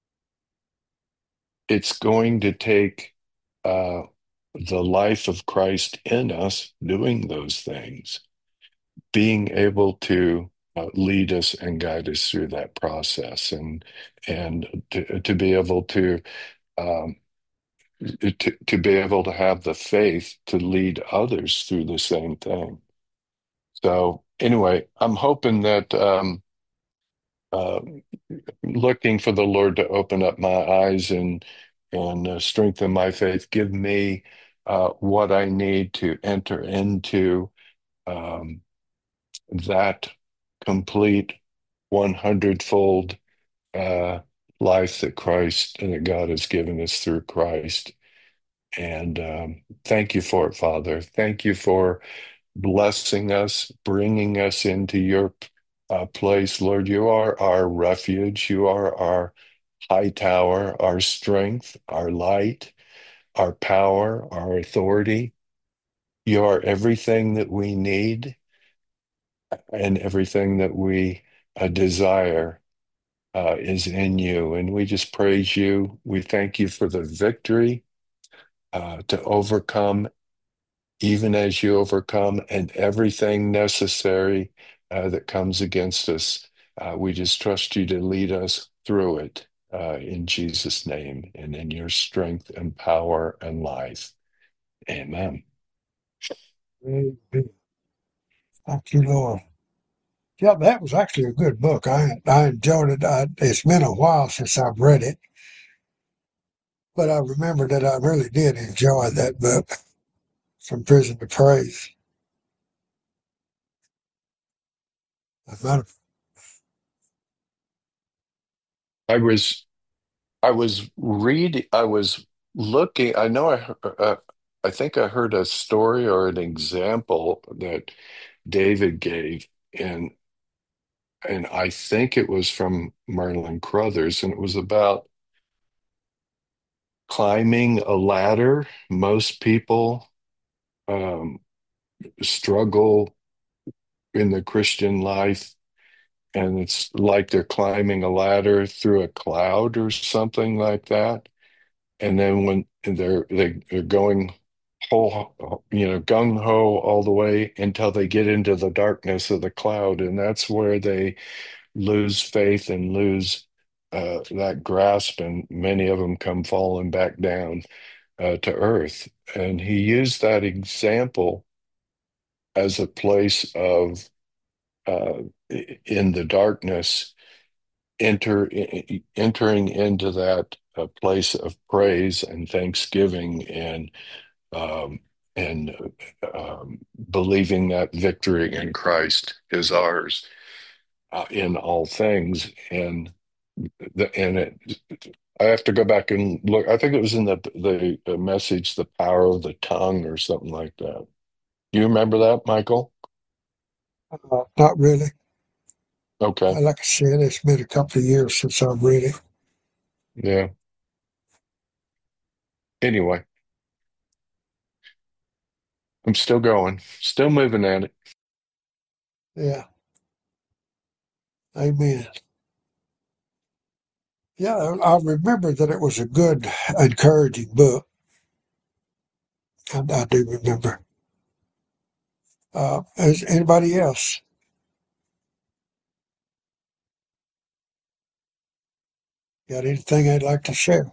It's going to take the life of Christ in us doing those things. being able to lead us and guide us through that process, and to be able um, to be able to have the faith to lead others through the same thing. So anyway, I'm hoping that uh, looking for the Lord to open up my eyes and strengthen my faith, give me what I need to enter into um, that complete 100-fold uh, life that Christ and that God has given us through Christ. And thank you for it, Father. Thank you for blessing us, bringing us into your place. Lord, you are our refuge. You are our high tower, our strength, our light, our power, our authority. You are everything that we need and everything that we desire is in you. And we just praise you. We thank you for the victory to overcome, even as you overcome, and everything necessary that comes against us. We just trust you to lead us through it in Jesus' name and in your strength and power and life. Amen. Amen. Thank you, Lord. Yeah, that was actually a good book. I enjoyed it. It's been a while since I've read it, but I remember that I really did enjoy that book, From Prison to Praise. I might have, I was reading, I was looking, I think I heard a story or an example that David gave, and I think it was from Merlin Crothers, and it was about climbing a ladder. Most people um, struggle in the Christian life, and it's like they're climbing a ladder through a cloud or something like that. And then when they're going whole, gung ho all the way until they get into the darkness of the cloud, and that's where they lose faith and lose that grasp, and many of them come falling back down to earth. And he used that example as a place of uh, in the darkness, entering into that place of praise and thanksgiving, um, and believing that victory in Christ is ours in all things. And I have to go back and look. I think it was in the message, "The Power of the Tongue," or something like that. You remember that, Michael? not really. Okay. Like I said, it's been a couple of years since I've read it. Yeah. Anyway, I'm still going, still moving at it. Yeah. Amen. Yeah, I remember that it was a good, encouraging book. I do remember. Is anybody else got anything they'd like to share?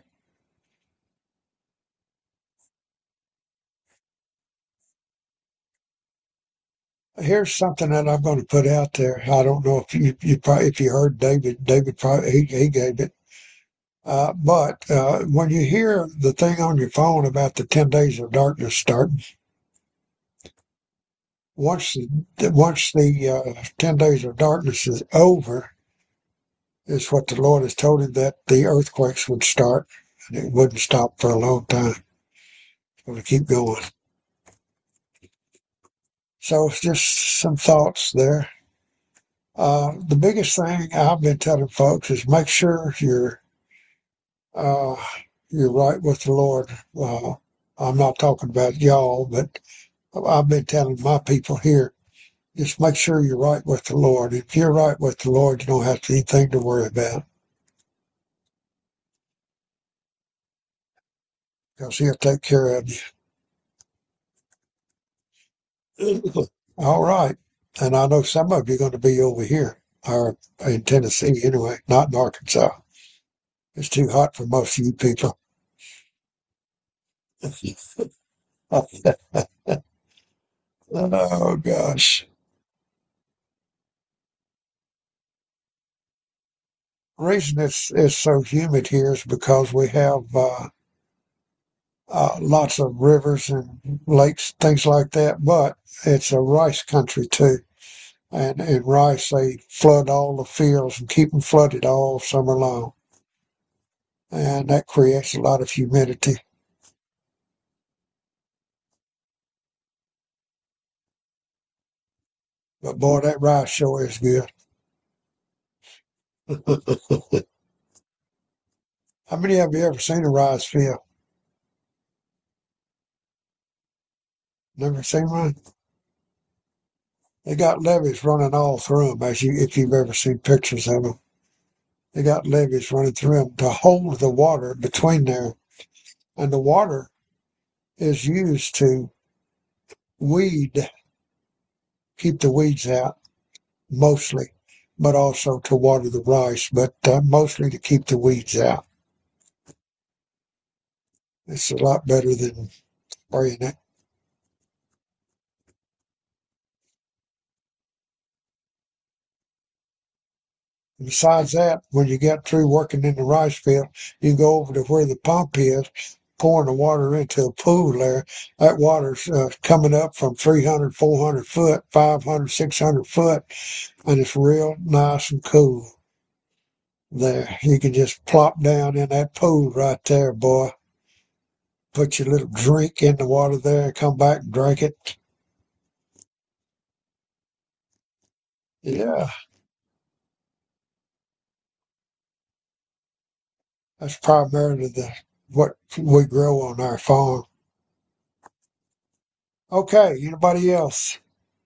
Here's something that I'm going to put out there. I don't know if if you heard David probably he gave it. But when you hear the thing on your phone about the 10 days of darkness starting, once the 10 days of darkness is over, is what the Lord has told him, that the earthquakes would start, and it wouldn't stop for a long time. It's going to keep going. So it's just some thoughts there. The biggest thing I've been telling folks is make sure uh, you're right with the Lord. I'm not talking about y'all, but I've been telling my people here, just make sure you're right with the Lord. If you're right with the Lord, you don't have anything to worry about, because He'll take care of you. All right. And I know some of you are going to be over here, or in Tennessee anyway, not in Arkansas. It's too hot for most of you people. Oh, gosh. The reason it's so humid here is because we have lots of rivers and lakes, things like that, but it's a rice country too. And in rice, they flood all the fields and keep them flooded all summer long. And that creates a lot of humidity. But boy, that rice sure is good. How many of you ever seen a rice field? Never seen one? They got levees running all through them, if you've ever seen pictures of them. They got levees running through them to hold the water between there. And the water is used to weed, keep the weeds out, mostly, but also to water the rice, but mostly to keep the weeds out. It's a lot better than spraying it. Besides that, when you get through working in the rice field, you go over to where the pump is, pouring the water into a pool there. That water's coming up from 300, 400 foot, 500, 600 foot, and it's real nice and cool there. You can just plop down in that pool right there, boy. Put your little drink in the water there, come back and drink it. Yeah, that's primarily what we grow on our farm. Okay, anybody else?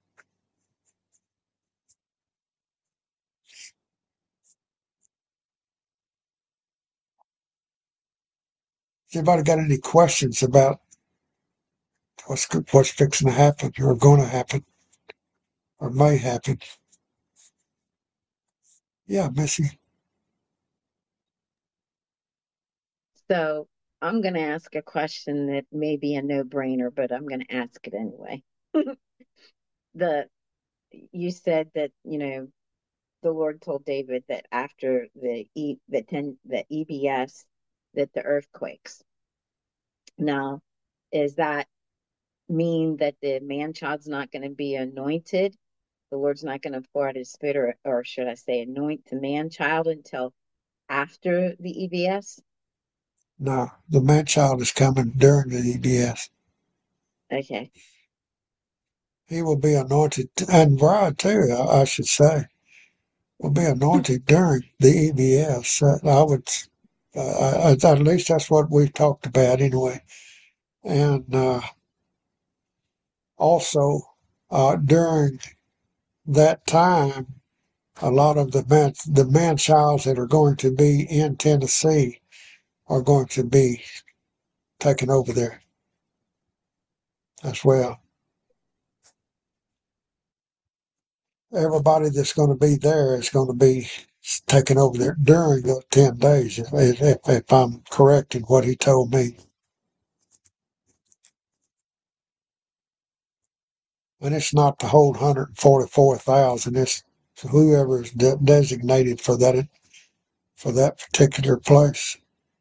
Anybody got any questions about what's fixing to happen or going to happen or may happen? Yeah, Missy. So I'm going to ask a question that may be a no-brainer, but I'm going to ask it anyway. The You said that, the Lord told David that after the EBS, that the earthquakes. Now, does that mean that the man child's not going to be anointed? The Lord's not going to pour out his spirit, or should I say, anoint the man child until after the EBS? No, the man child is coming during the EBS. Okay. He will be anointed, and bride too, I should say, will be anointed during the EBS. I would, at least that's what we've talked about anyway. And also, during that time, a lot of the man childs that are going to be in Tennessee are going to be taken over there as well. Everybody that's going to be there is going to be taken over there during the 10 days, if I'm correct in what he told me. And it's not the whole 144,000. It's whoever is designated for that particular place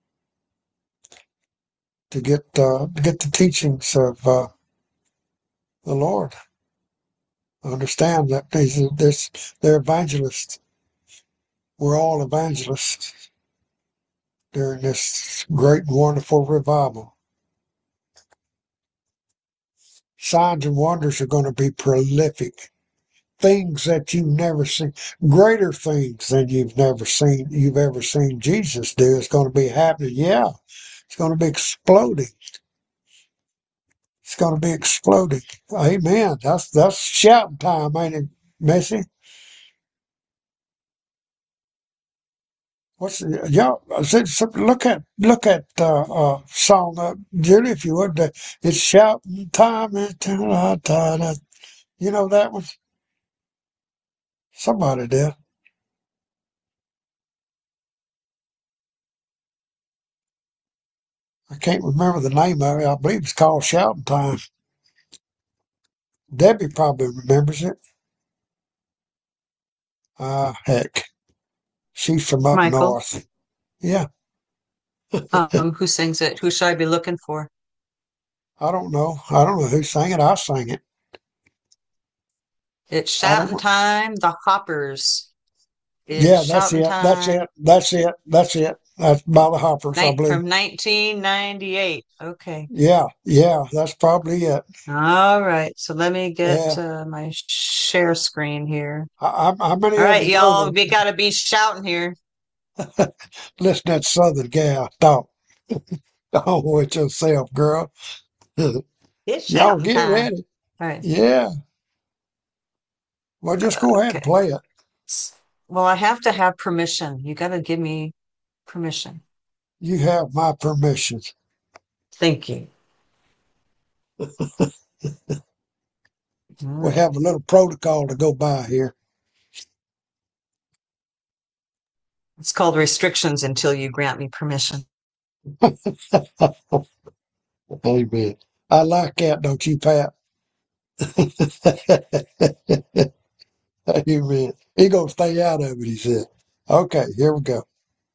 to get the teachings of the Lord. Understand that they're evangelists. We're all evangelists during this great and wonderful revival. Signs and wonders are going to be prolific. Things that you've never seen, greater things than you've ever seen Jesus do is going to be happening. Yeah, it's going to be exploding. It's going to be exploding. Amen. That's shouting time, ain't it, Missy? Y'all? Look at song up, Julie, if you would. It's shouting time. You know that one. Somebody did. I can't remember the name of it. I believe it's called Shouting Time. Debbie probably remembers it. Heck. She's from up Michael, north. Yeah. who sings it? Who should I be looking for? I don't know. I don't know who sang it. I sang it. It's I don't Shouting know. Time, the Hoppers. It's Yeah, that's Shouting it. That's Time it. That's it. That's it. That's by the Hoppers, I believe. from 1998. Okay. Yeah, yeah, that's probably it. All right. So let me get Yeah. my share screen here. How many All of right, you know y'all. We got to be shouting here. listen to that Southern gal talk? Oh, with yourself, girl. It's Y'all shouting get time. ready. All right. Yeah. Well, just go ahead and Okay. play it. Well, I have to have permission. You got to give me permission. You have my permission. Thank you. All We right. have a little protocol to go by here. It's called restrictions until you grant me permission. Amen. I like that, don't you, Pat? Amen. He gonna stay out of it, he said. Okay, here we go.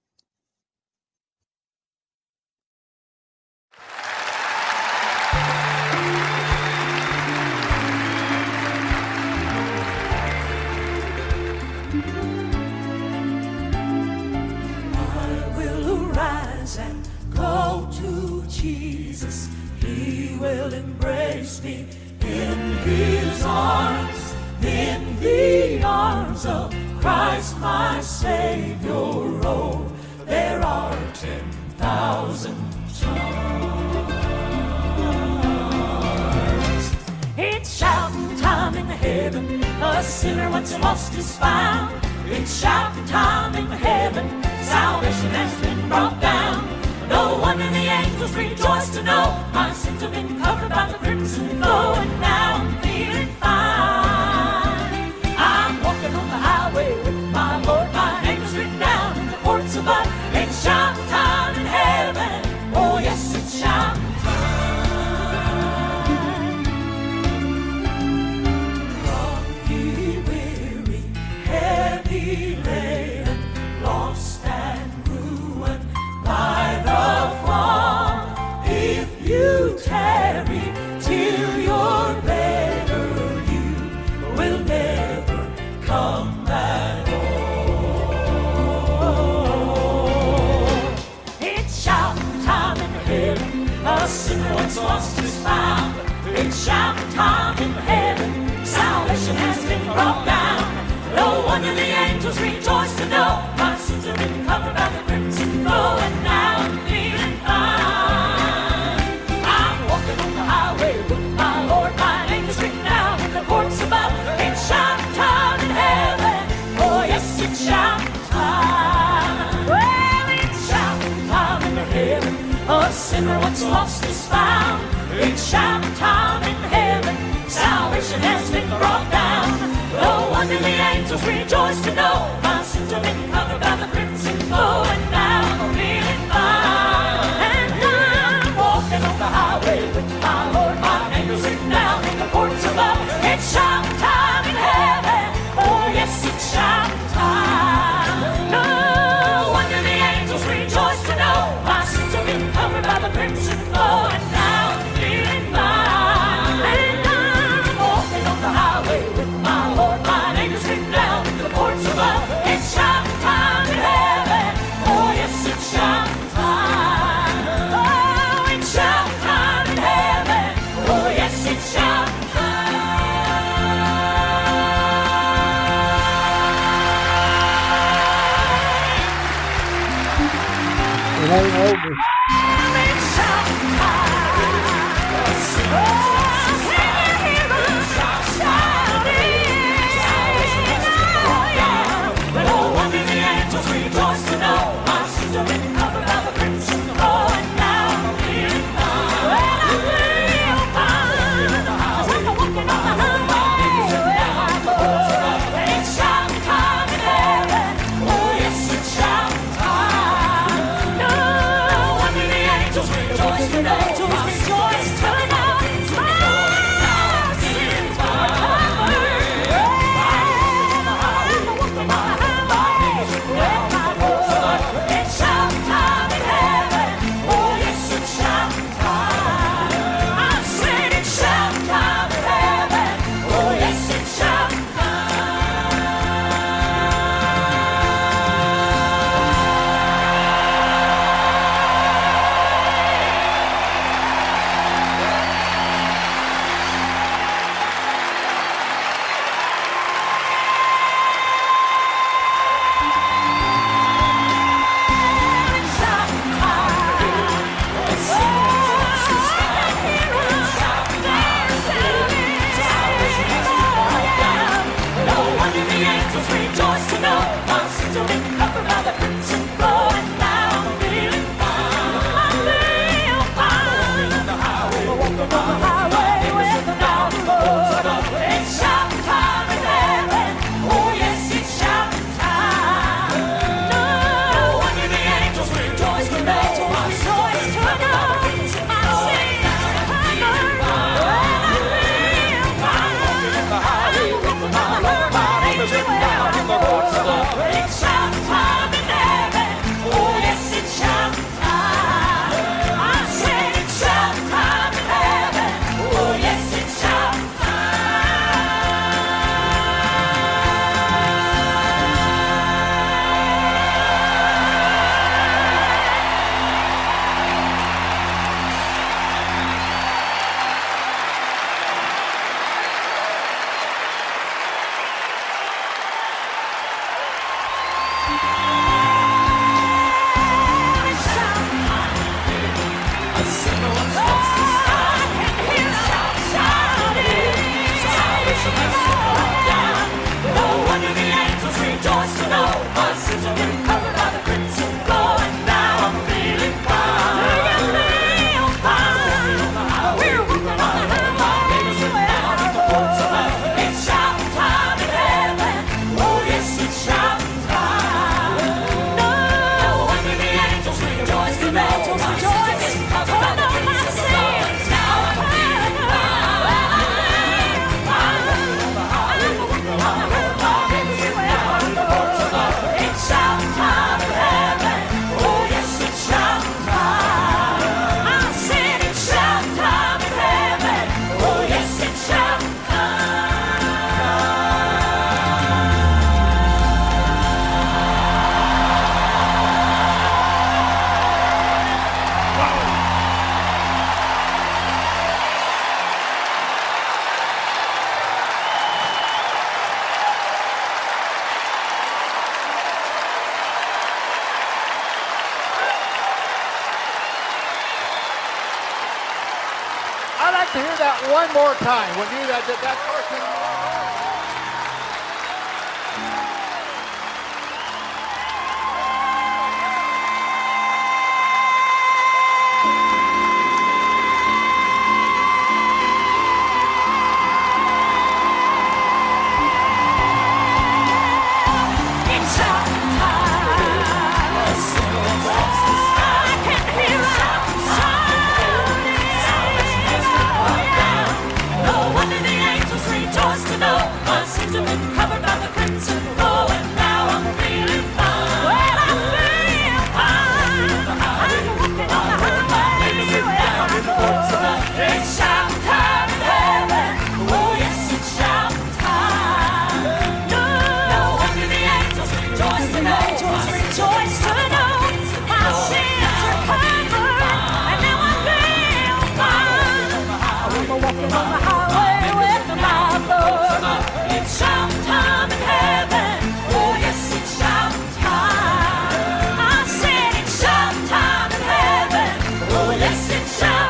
I will arise and go to Jesus. He will embrace me in his arms, in the arms of Christ my Savior. Oh, there are 10,000 charms. It's shouting time in heaven, a sinner once lost is found. It's shouting time in heaven, salvation has been brought down. No wonder the angels rejoice to know my sins have been covered by the crimson flow, and now I'm feeling fine. I'm walking on the highway with my Lord, my name is written down in the courts above. It's shouting time in heaven, oh yes, it's shouting time. From ye weary, heavy laden, lost and ruined by the fall, if you tarry till you're better, you will never come back home. It's shouting time in heaven, a sinner once lost is found. It's shouting time in heaven, salvation has been brought down. No wonder the angels rejoice to know my sins have been covered by the crimson flow, and now I'm feeling fine. I'm walking on the highway with my Lord, my name is written down in the courts above. It's shouting time in heaven, oh yes, it's shouting time. Well, it's shouting time in heaven, a sinner once lost is found. It's shouting time in heaven, salvation has been brought down. No wonder the angels rejoice to know my sins have been covered by the crimson flow, and now I'm feeling fine. And I'm walking on the highway with my Lord, my name is written down in the courts above. It's shouting time in heaven, oh yes, it's shouting time. No wonder the angels rejoice to know my sins have been covered by the crimson flow, and now I'm feeling fine. And I'm walking on the highway with my Lord, my name is written down in the courts above. It's shouting time in heaven, oh yes, it's shouting time. Oh, it's shouting time in heaven, oh yes, it's shouting time. It ain't over. It's shouting time. Oh, can you hear them shouting? Oh, yeah. But no wonder the angels rejoice to know my sins have been covered by the crimson flow, and now I'm feeling fine. Well, I feel fine. It's like I'm walking on the highway. It's shouting when angels rejoice to know my sins were covered. It's shout time in heaven. Oh yes, it's shout time. I said it's shout time in heaven. Oh yes, it's shout rejoice to know my sins have been covered by the crimson flow, and now I'm feeling fine. I feel fine. On the highway, walking on the highway with the mountain road. It's shouting time in heaven. Oh yes, it's shouting time. No wonder the angels rejoice to know my sins have been covered by the crimson flow, and now I'm feeling fine. I feel fine. Walking on the highway with the mountain road. It's shout time in heaven. Oh yes, it's shout time. I said it's shout time in heaven. Oh yes, it's shout rejoice to know my sins have been covered by the crimson flow, and now I'm feeling fine. Feel fine. We're walking on the highway with the voice of love. It's shouting time in heaven. Oh yes, it's shouting time. No wonder the angels rejoice to know my sins have been covered by the crimson flow, and now I'm feeling it's shout time in heaven. Oh yes, it's shout time. I said it's shout time in heaven. Oh yes, it's shout I'd like to hear that one more time. When you that person. It's shout time. I can hear no wonder the angels rejoice to know my sins have been covered by the crimson flow, and now I'm feeling fine. Well, I feel fine. I'm walking on the highway with the voice of love. It's shout time in heaven. Oh yes, it's shout time. No wonder the angels rejoice to know my sins are covered, and now I feel fine. I'm walking on the highway with the mouth open. It's shout time in heaven. Oh yes, it's shout time. I said it's shout time in heaven. Oh yes, it's shout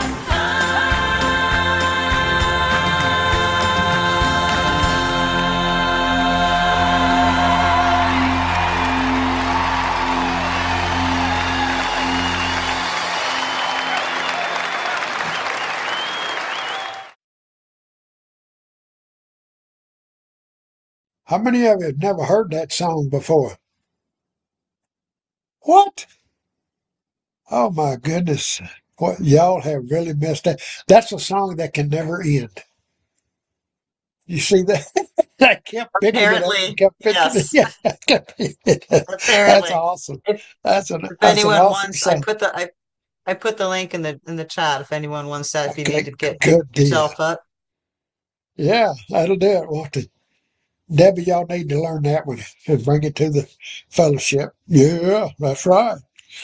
How many of you have never heard that song before? What? Oh my goodness. What y'all have really missed that. That's a song that can never end. You see that? I kept picking it up and Apparently, kept picking it. yes. Yeah, kept picking it up. That's Apparently. awesome. If if That's an anyone awesome wants, I song. put I put the link in the chat if anyone wants that, if you need Okay, to get good deal. yourself up. Yeah, that'll do it. Won't it? Debbie, y'all need to learn that one and bring it to the fellowship. Yeah, that's right.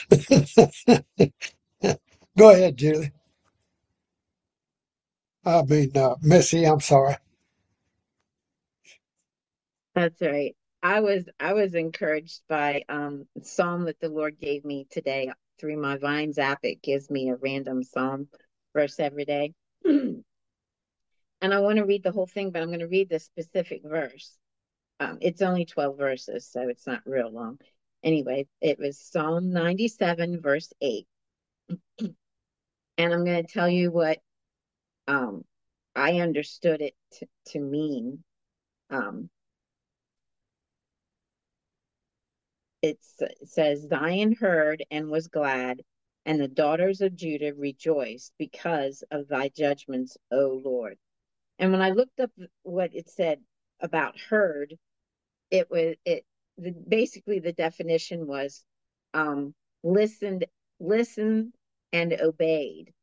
Go ahead, Julie. I mean, Missy, I'm sorry. That's right. I was encouraged by psalm that the Lord gave me today through my Vines app. It gives me a random psalm verse every day. And I want to read the whole thing, but I'm going to read the specific verse. It's only 12 verses, so it's not real long. Anyway, it was Psalm 97, verse 8. And I'm going to tell you what I understood it to mean. It says, Zion heard and was glad, and the daughters of Judah rejoiced because of thy judgments, O Lord. And when I looked up what it said about heard, basically the definition was listened, listened and obeyed.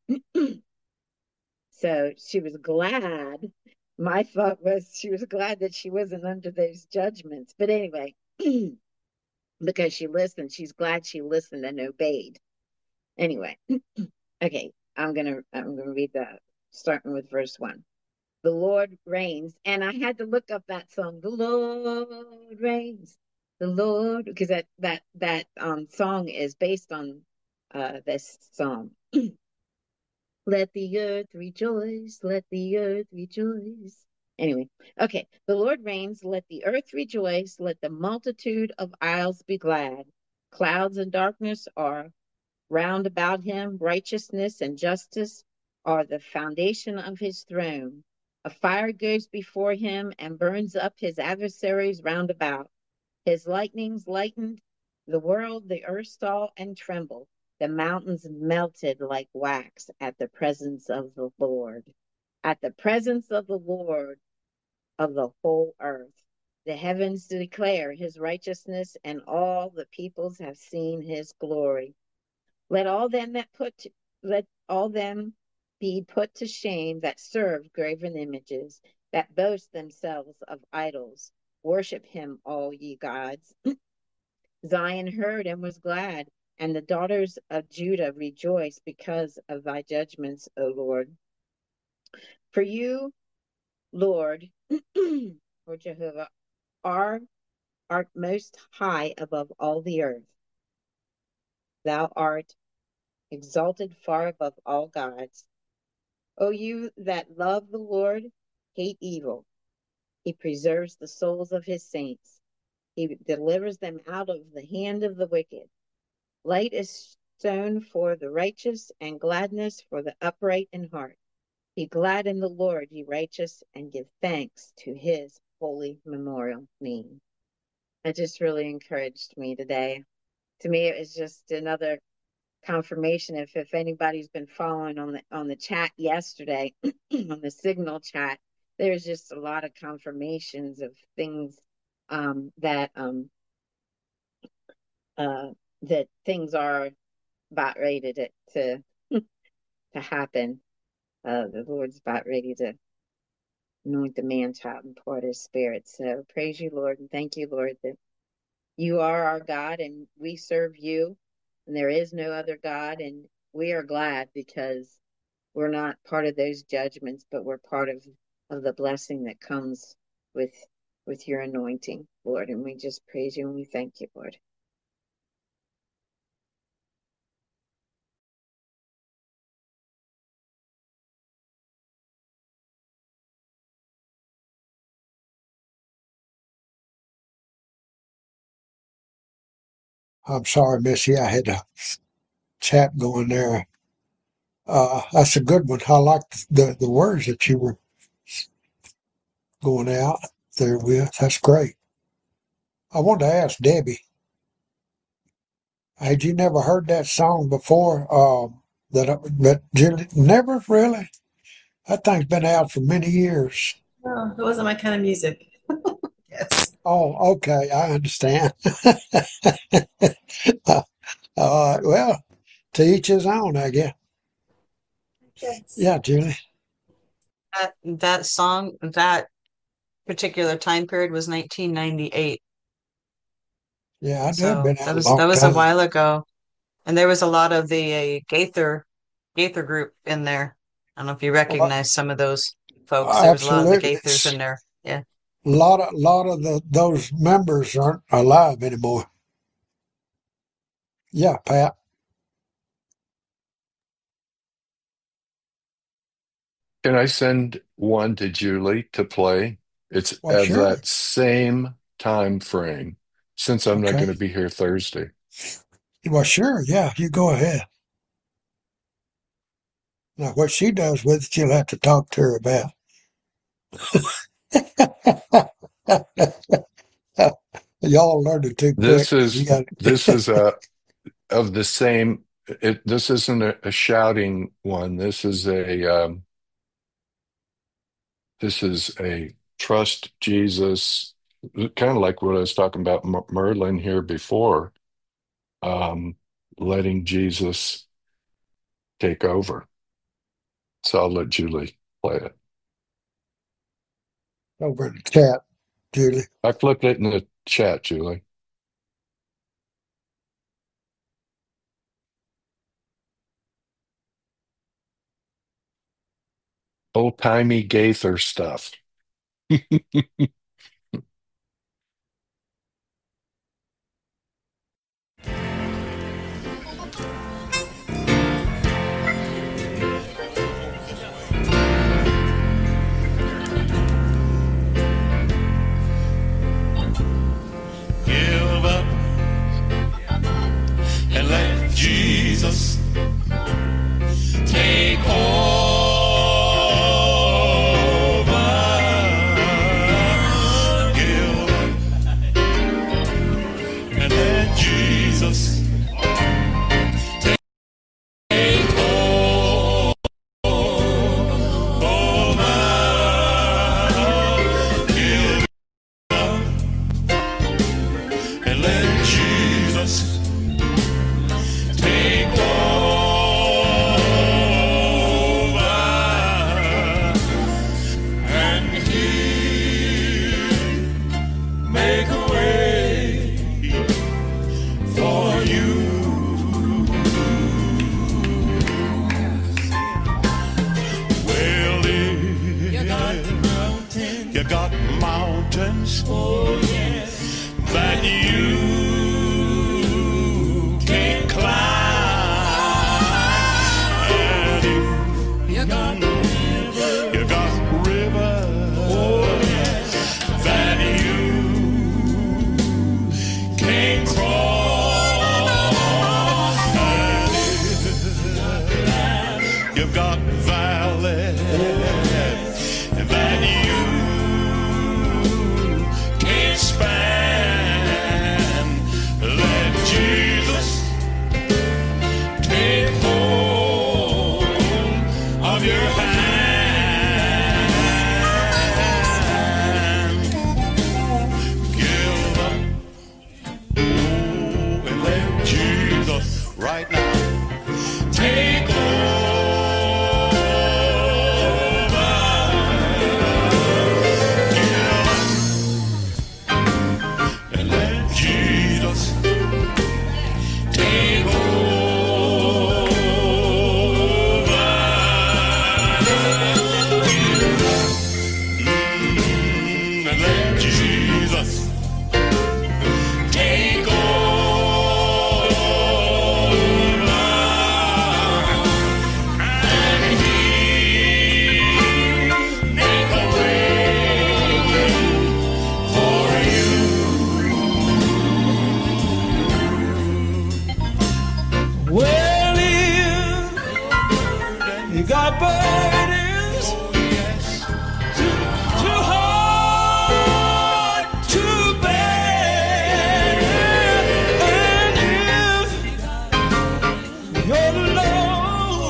So she was glad. My thought was she was glad that she wasn't under those judgments. But anyway, because she listened, she's glad she listened and obeyed. Anyway, okay, I'm gonna read that starting with verse 1. The Lord reigns, and I had to look up that song. The Lord reigns, the Lord, because that song is based on this psalm. Let the earth rejoice, let the earth rejoice. Anyway, okay. The Lord reigns, let the earth rejoice, let the multitude of isles be glad. Clouds and darkness are round about him, righteousness and justice are the foundation of his throne. A fire goes before him and burns up his adversaries round about. His lightnings lightened the world, the earth saw and trembled. The mountains melted like wax at the presence of the Lord. At the presence of the Lord of the whole earth. The heavens declare his righteousness, and all the peoples have seen his glory. Let all them be put to shame that serve graven images, that boast themselves of idols. Worship him, all ye gods. Zion heard and was glad, and the daughters of Judah rejoiced because of thy judgments, O Lord. For you, Lord, or Jehovah, art most high above all the earth. Thou art exalted far above all gods. O you that love the Lord, hate evil. He preserves the souls of his saints. He delivers them out of the hand of the wicked. Light is sown for the righteous, and gladness for the upright in heart. Be glad in the Lord, ye righteous, and give thanks to his holy memorial name. That just really encouraged me today. To me, it was just another confirmation. If anybody's been following on the chat yesterday, on the Signal chat, there's just a lot of confirmations of things that that things are about ready to to happen. The Lord's about ready to anoint the man child and pour out his spirit. So praise you, Lord, and thank you, Lord, that you are our God and we serve you, and there is no other God. And we are glad because we're not part of those judgments, but we're part of the blessing that comes with your anointing, Lord. And we just praise you and we thank you, Lord. I'm sorry, Missy. I had a chat going there. That's a good one. I like the words that you were going out there with. That's great. I wanted to ask Debbie, had you never heard that song before? But Julie, never really. That thing's been out for many years. No, it wasn't my kind of music. Yes. Oh, okay, I understand. Well, to each his own, I guess. Yes. Yeah, Julie. That song, that particular time period was 1998. Yeah, I know it's So been out a long that was a time. while ago. And there was a lot of the Gaither group in there. I don't know if you Well, recognize some of those folks. There was a lot of the absolutely. Gaithers in there. Yeah. Lot of those members aren't alive anymore. Yeah, Pat. Can I send one to Julie to play? It's Well, of sure. that same time frame, since I'm not going Okay. to be here Thursday. Well, sure. Yeah, you go ahead. Now, what she does with it, you'll have to talk to her about. Y'all learned it too quick. This You is got this is of the same. This isn't a shouting one. This is a trust Jesus, kind of like what I was talking about Merlin here before, letting Jesus take over. So I'll let Julie play it. over in the chat, Julie. I flipped it in the chat, Julie. Old-timey Gaither stuff. Give up and let Jesus take over. Give up and let Jesus take over. Give up and let Jesus take over, and He'll make a way for you. Well, you got mountains, oh yes, that you can't climb. And you got rivers, oh yes, that you can't cross. And you've got valleys that you can't span. Let Jesus take hold of your hand. Give up, oh, and let Jesus right now take over. And let Jesus take over. And let Jesus take over. And He'll make a way for you. Well, you got burdens too hard to bear, and if you're alone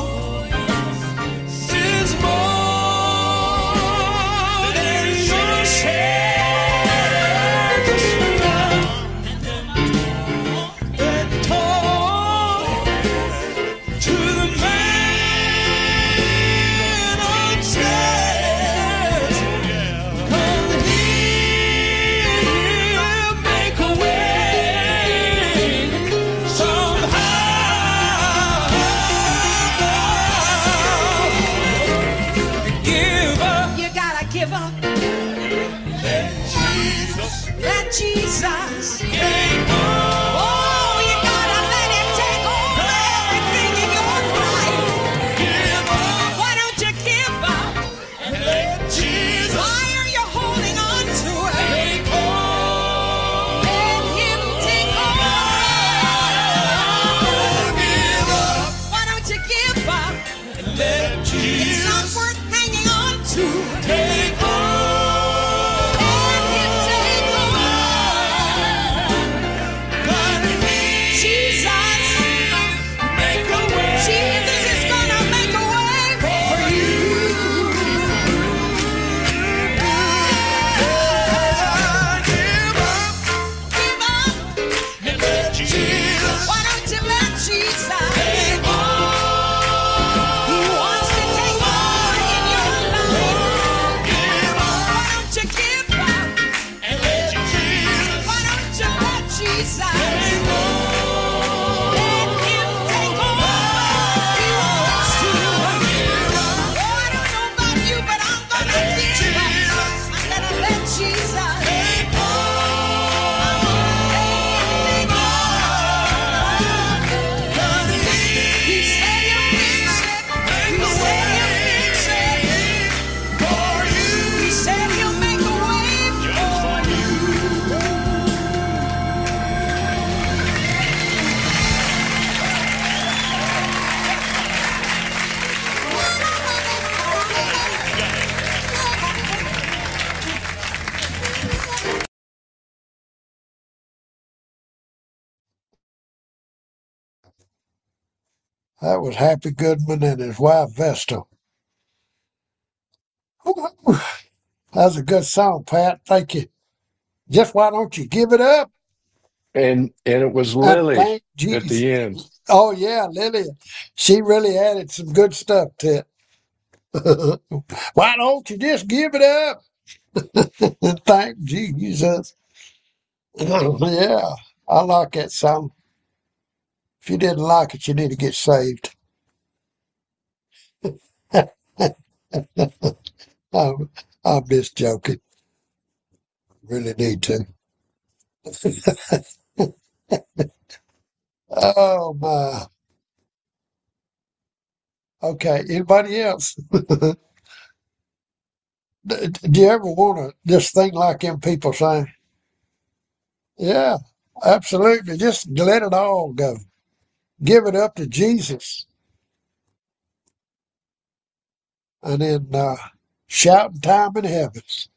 That was Happy Goodman and his wife Vesta. That's a good song, Pat. Thank you. Just why don't you give it up And it was and Lily thank at Jesus? the end. Oh yeah, Lily. She really added some good stuff to it. Why don't you just give it up and thank Jesus? Yeah, I like that song. If you didn't like it, you need to get saved. I'm, I'm just joking. Really need to. Oh my. Okay. Anybody else? Do you ever want to just think like them people saying, yeah, absolutely. Just let it all go. Give it up to Jesus. And then shouting time in heavens.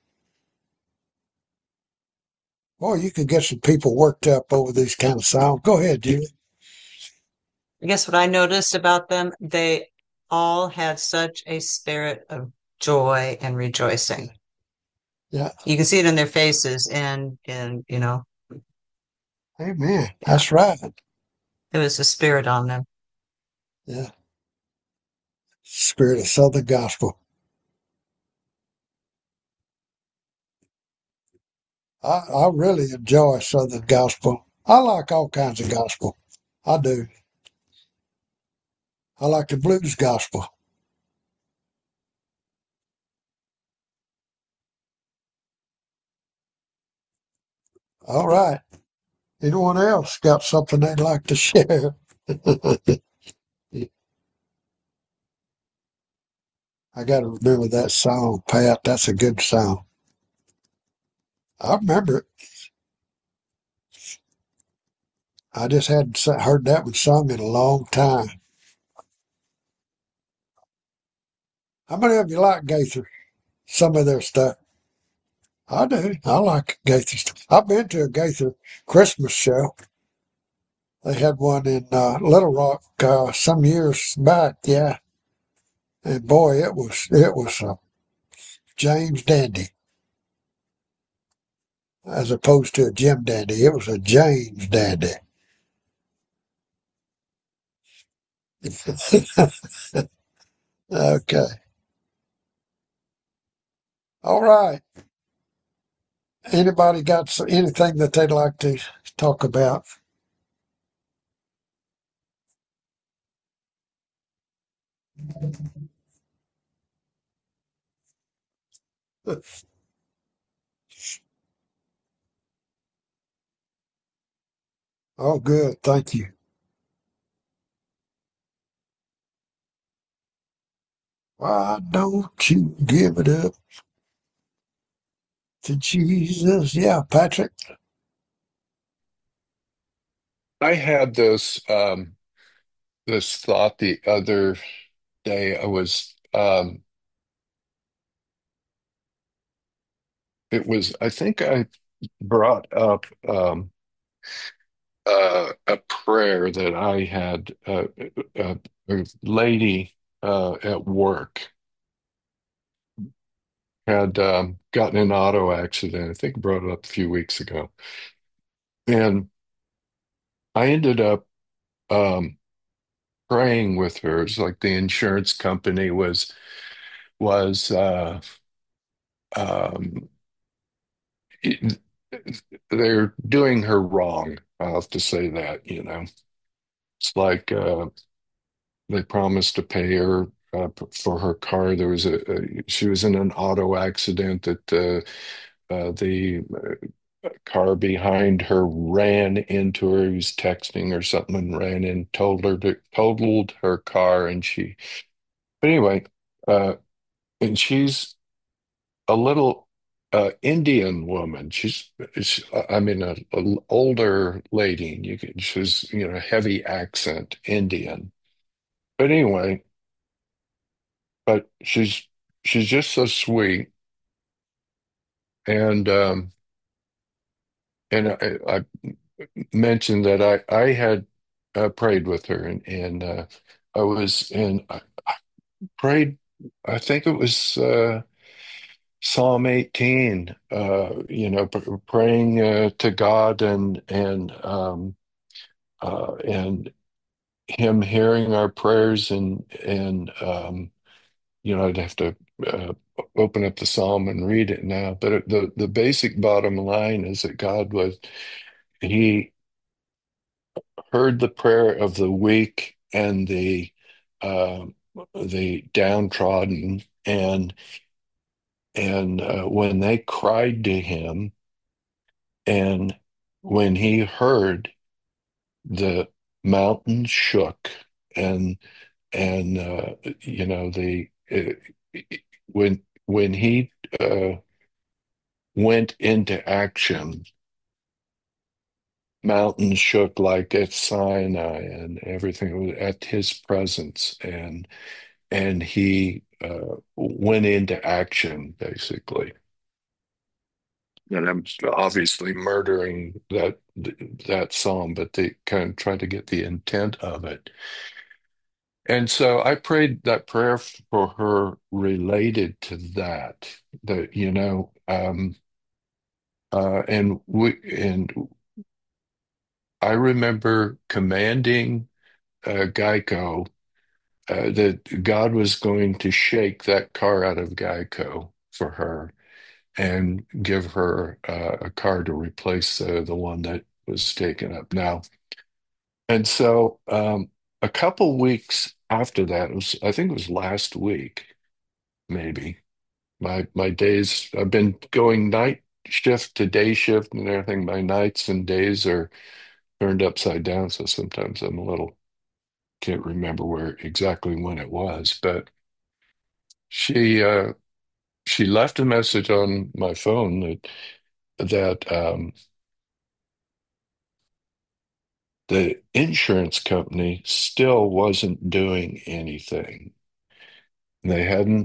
Boy, you can get some people worked up over these kind of songs. Go ahead, Julie. I guess what I noticed about them, they all had such a spirit of joy and rejoicing. Yeah. You can see it in their faces, and Amen. That's right. it was a spirit on them. Yeah. Spirit of Southern Gospel. I really enjoy Southern Gospel. I like all kinds of gospel. I do. I like the blues gospel. All right. Anyone else got something they'd like to share? I got to remember that song, Pat. That's a good song. I remember it. I just hadn't heard that one sung in a long time. How many of you like Gaither? Some of their stuff. I do. I like Gaither stuff. I've been to a Gaither Christmas show. They had one in Little Rock some years back, yeah. And boy, it was a James Dandy as opposed to a Jim Dandy. It was a James Dandy. Okay. All right. Anybody got anything that they'd like to talk about? Oh, good. Thank you. Why don't you give it up to Jesus? Yeah, Patrick. I had this thought the other day. I think I brought up a prayer that I had a lady at work had gotten in an auto accident. I think I brought it up a few weeks ago. And I ended up um, praying with her. It's like the insurance company was um, it- they're doing her wrong. I'll have to say that. It's like they promised to pay her for her car. She was in an auto accident that the car behind her ran into her. He was texting or something and ran in, totaled her car, but anyway, uh, and she's a little Indian woman. I mean, a older lady. And she's, heavy accent Indian. But anyway, but she's just so sweet, and I mentioned that I had prayed with her, and I prayed, I think it was Psalm 18, praying to God and Him hearing our prayers and I'd have to uh, open up the Psalm and read it now. But the basic bottom line is that He heard the prayer of the weak and uh, the downtrodden, and when they cried to Him, and when He heard, the mountain shook, and the when He went into action, mountains shook like at Sinai, and everything was at His presence, and He went into action, basically. And I'm obviously murdering that psalm, but they kind of try to get the intent of it. And so I prayed that prayer for her related to that, and I remember commanding Geico that God was going to shake that car out of Geico for her and give her a car to replace the one that was taken up now. And so a couple weeks after that, I think it was last week, maybe. My days, I've been going night shift to day shift and everything. My nights and days are turned upside down, so sometimes I'm a little can't remember where exactly when it was, but she uh, she left a message on my phone that the insurance company still wasn't doing anything. They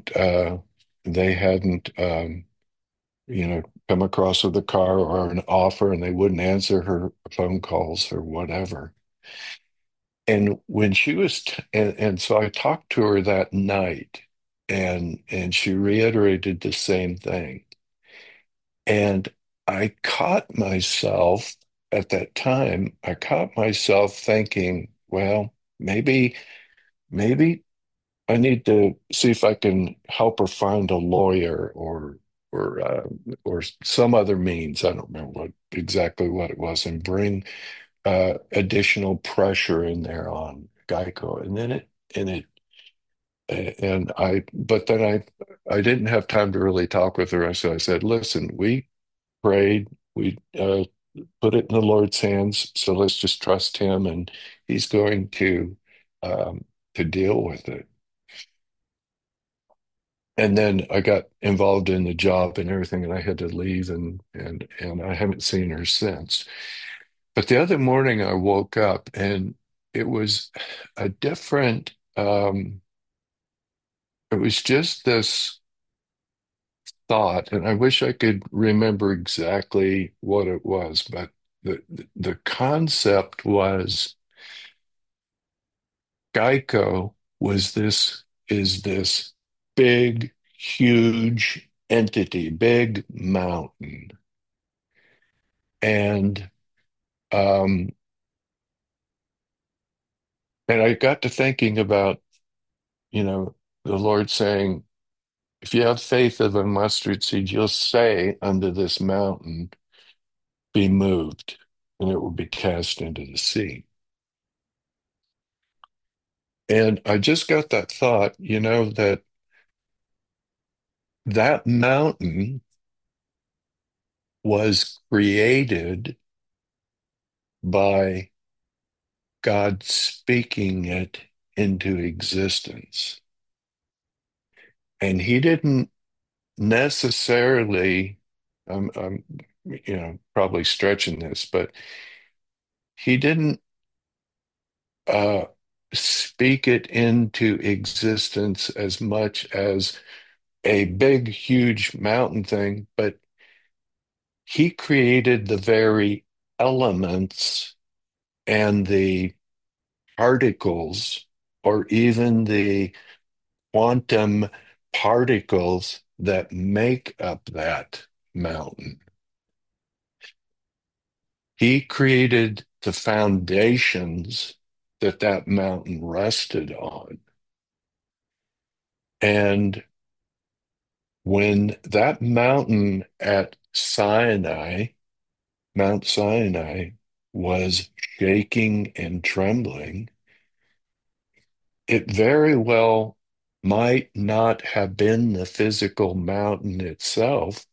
hadn't come across with a car or an offer, and they wouldn't answer her phone calls or whatever. And when she was, and so I talked to her that night, and she reiterated the same thing. And I caught myself at that time, I caught myself thinking, well, maybe I need to see if I can help her find a lawyer or or some other means. I don't remember exactly what it was, and bring additional pressure in there on Geico. And it and I but then I didn't have time to really talk with her. So I said, listen, we prayed, we put it in the Lord's hands, so let's just trust Him, and He's going um, to deal with it. And then I got involved in the job and everything, and I had to leave, and I haven't seen her since. But the other morning I woke up, and it was a different it was just this thought, and I wish I could remember exactly what it was, but the concept was Geico is this big, huge entity, big mountain. And um and I got to thinking about, the Lord saying, if you have faith of a mustard seed, you'll say unto this mountain, be moved, and it will be cast into the sea. And I just got that thought, that mountain was created by God speaking it into existence. And He didn't necessarily, I'm probably stretching this, but He didn't uh, speak it into existence as much as a big, huge mountain thing, but He created the very elements and the particles or even the quantum particles that make up that mountain. He created the foundations that that mountain rested on. And when that mountain at Sinai, Mount Sinai, was shaking and trembling, it very well might not have been the physical mountain itself,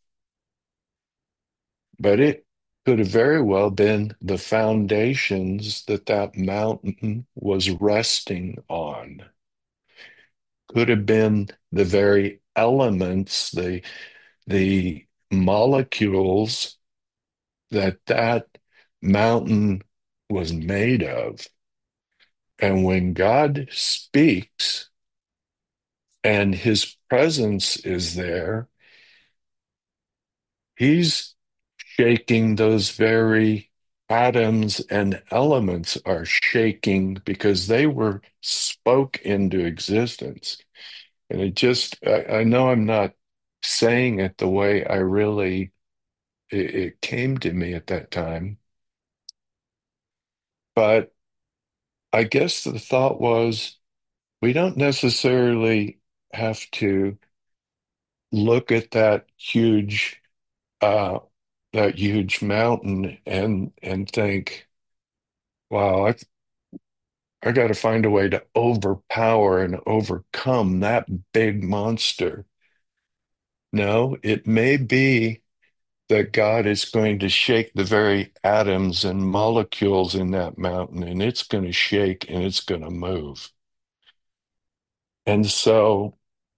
but it could have very well been the foundations that that mountain was resting on. Could have been the very elements, the molecules that that mountain was made of. And when God speaks and his presence is there, he's shaking. Those very atoms and elements are shaking because they were spoke into existence. And I know I'm not saying it the way I really, it came to me at that time. But I guess the thought was we don't necessarily have to look at uh, that huge mountain and think, wow, I got to find a way to overpower and overcome that big monster. No, it may be that God is going to shake the very atoms and molecules in that mountain, and it's going to shake and it's going to move. And so,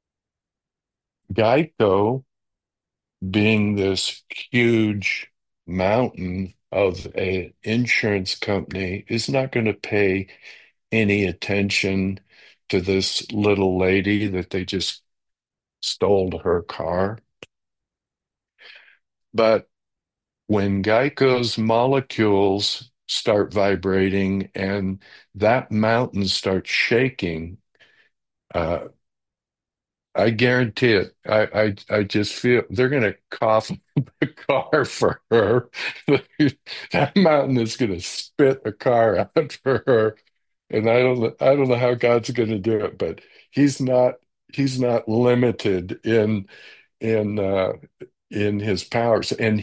Geico, being this huge mountain of an insurance company, is not going to pay any attention to this little lady that they just stole her car. But when Geico's molecules start vibrating and that mountain starts shaking, uh, I guarantee it. I just feel they're going to cough the car for her. That mountain is going to spit a car out for her, and I don't know how God's going to do it, but he's not he's not limited in in his powers, and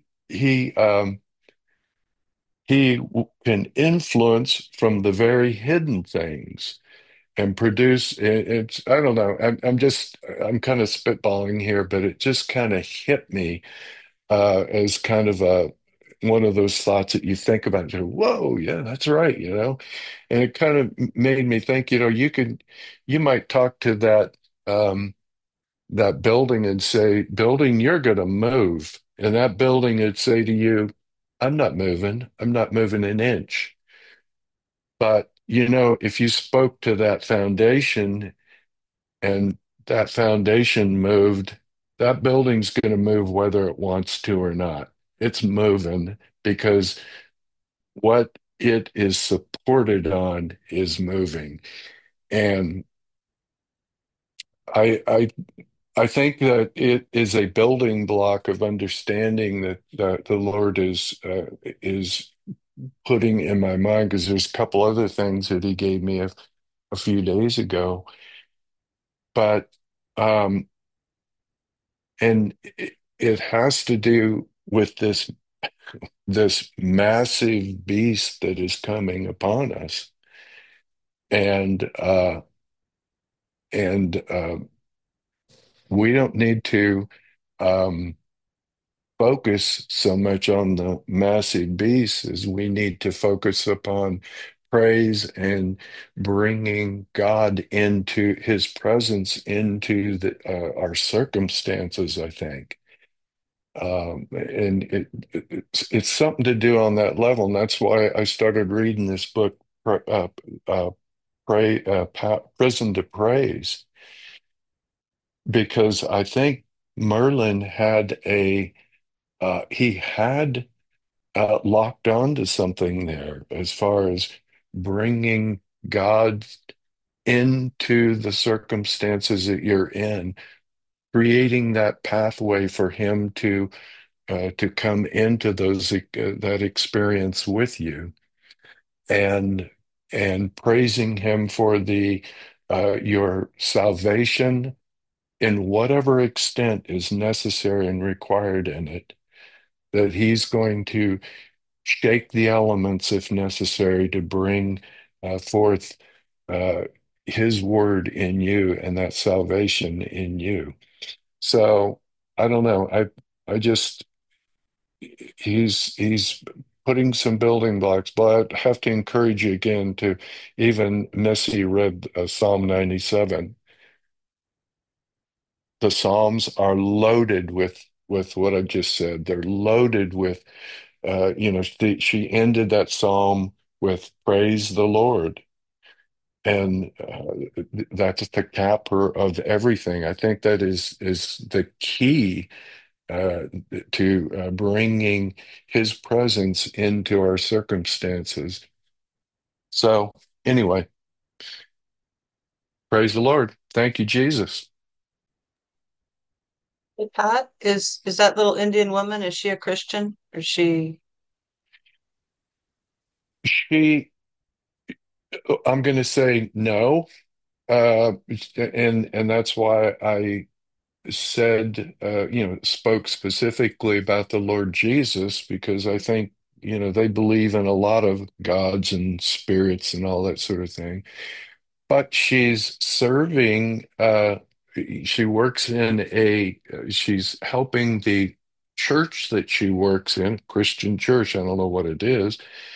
can influence from the very hidden things and produce it's I don't know, I'm kind of spitballing here, but it just kind of hit me as kind of a one of those thoughts that you think about and go, whoa, yeah, that's right, and it kind of made me think, you might talk to that building and say, building, you're going to move, and that building would say to you, I'm not moving an inch. But if you spoke to that foundation and that foundation moved, that building's going to move whether it wants to or not. It's moving because what it is supported on is moving. And I I think that it is a building block of understanding that the Lord is putting in my mind, because there's a couple other things that He gave me a few days ago. But and it has to do with this massive beast that is coming upon us, and and we don't need to um, focus so much on the massive beast as we need to focus upon praise and bringing God into His presence into our circumstances, I think. And it's something to do on that level. And that's why I started reading this book, uh, Prison to Praise, because I think Merlin he had locked on to something there as far as bringing God into the circumstances that you're in, creating that pathway for him to come into that experience with you, and praising him for your salvation in whatever extent is necessary and required in it, that he's going to shake the elements if necessary to bring forth uh, his word in you and that salvation in you. So I don't know. I just he's putting some building blocks, but I have to encourage you again to, even Missy read Psalm 97. The Psalms are loaded with what I've just said. They're loaded with, she ended that Psalm with praise the Lord. And that's the capper of everything. I think that is the key uh, to bringing his presence into our circumstances. So anyway, praise the Lord. Thank you, Jesus. Hey, Pat, is that little Indian woman, is she a Christian? Or is she? I'm going to say no. And that's why I said, spoke specifically about the Lord Jesus, because I think, they believe in a lot of gods and spirits and all that sort of thing. But she's serving, she works she's helping the church that she works in, Christian church, I don't know what it is,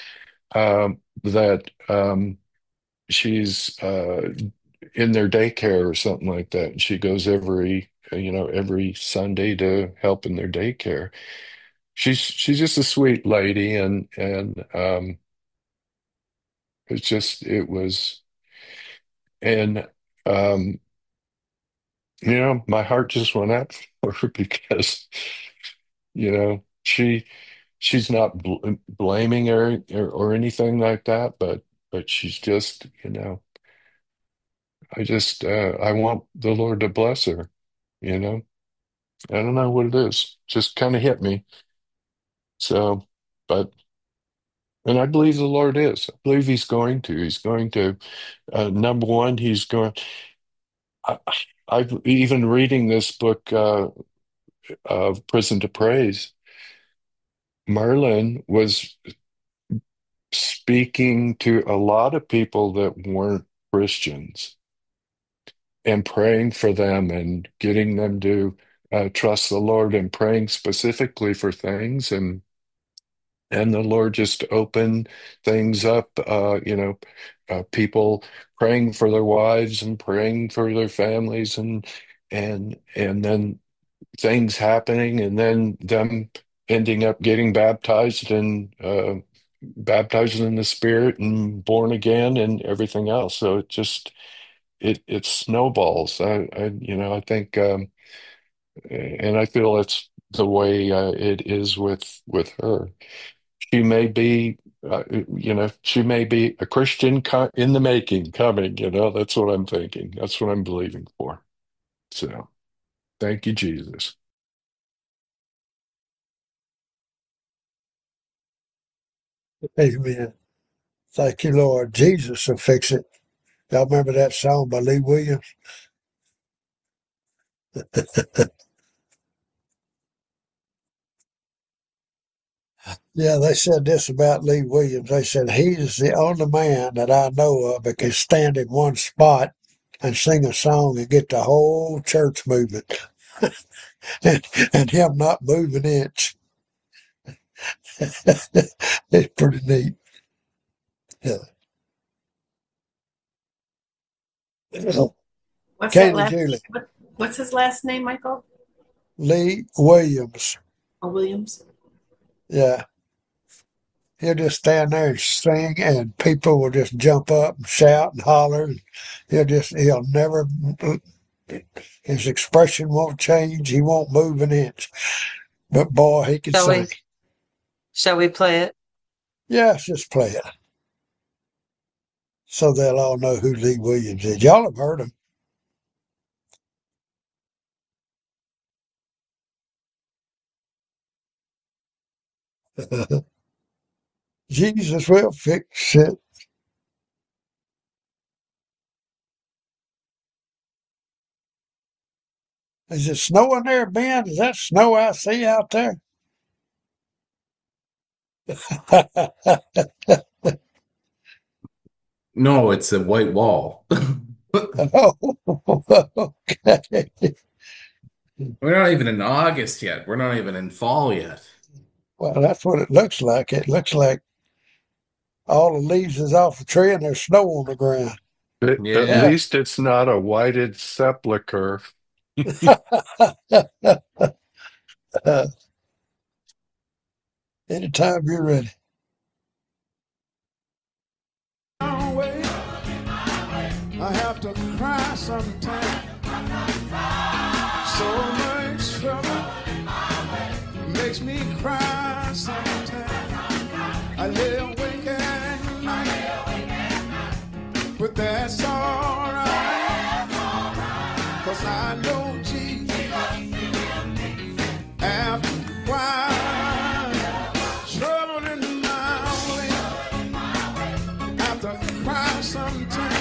that she's in their daycare or something like that. And she goes every Sunday to help in their daycare. She's just a sweet lady, and it was, and um, my heart just went out for her because she's not blaming her or anything like that, but she's just, I want the Lord to bless her, you know. I don't know what it is. Just kind of hit me. So, but, and I believe the Lord is. I believe He's going to. He's going to, number one, He's going. I, I've even reading this book of Prison to Praise. Merlin was speaking to a lot of people that weren't Christians and praying for them and getting them to trust the Lord and praying specifically for things, and the Lord just opened things up, people praying for their wives and praying for their families, and then things happening, and then them ending up getting baptized and baptized in the Spirit and born again and everything else. So it snowballs. I think, and I feel it's the way it is with her. She may be, she may be a Christian in the making coming. That's what I'm thinking. That's what I'm believing for. So, thank you, Jesus. Amen. Thank you, Lord. Jesus will fix it. Y'all remember that song by Lee Williams? Yeah, they said this about Lee Williams. They said he's the only man that I know of that can stand in one spot and sing a song and get the whole church moving, and him not move an inch. It's pretty neat. Yeah. What's that Katie last? Julie, What's his last name, Michael? Lee Williams. Oh, Williams. Yeah. He'll just stand there and sing, and people will just jump up and shout and holler. And he'll never, his expression won't change. He won't move an inch. But boy, he can sing. Shall we play it? Yes, just play it. so they'll all know who Lee Williams is. Y'all have heard him. Jesus will fix it. Is it snowing there, Ben? Is that snow I see out there? No, it's a white wall. Oh, okay. We're not even in August yet. We're not even in fall yet. Well, that's what it looks like. It looks like all the leaves is off the tree and there's snow on the ground. At Yeah. least it's not a whited sepulcher. Anytime you're ready. I have to cry sometimes. So much trouble makes me cry sometimes. I lay awake at night, but that's alright, 'cause I know Jesus. After a while, trouble in my way, I have to cry sometimes.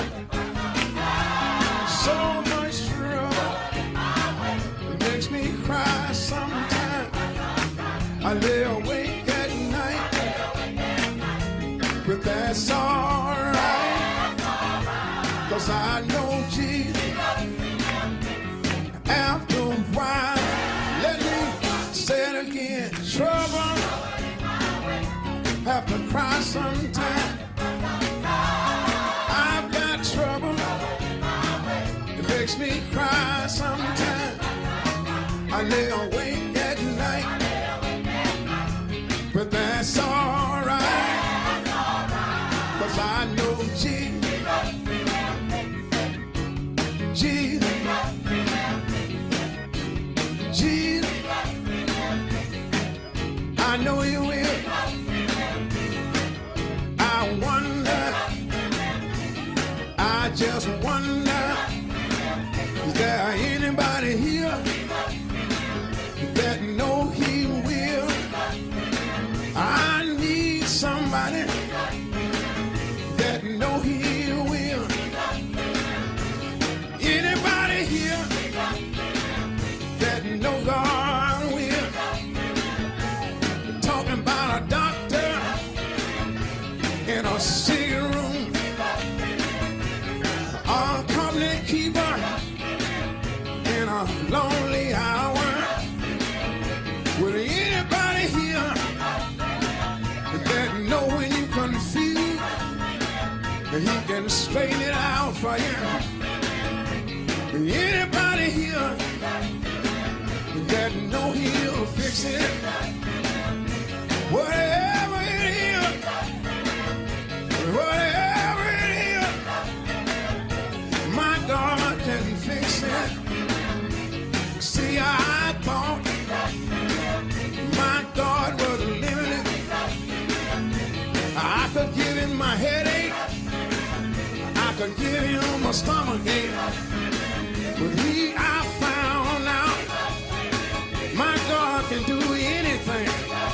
So much trouble makes me cry sometimes. I lay awake at night, but that's alright, 'cause I know Jesus. After a while, let me say it again. Trouble have to cry sometimes. I've got trouble, it makes me cry sometimes. I lay awake at night, but that's alright, 'cause I know Jesus. Jesus. Jesus. I know you will. I wonder, I just wonder, is there anybody here that know he will? I need somebody that know he will. Anybody here that know God will? Talking about a doctor in a sick room, a company keeper in a lonely hour. Will anybody here that know when you confused, he can straighten it out for you? Anybody here that know he'll fix it? Whatever it is, whatever it is, my God can fix it. See, I thought my God was limited. I could give him my headache, I could give him a stomach ache, but I found out my God can do anything,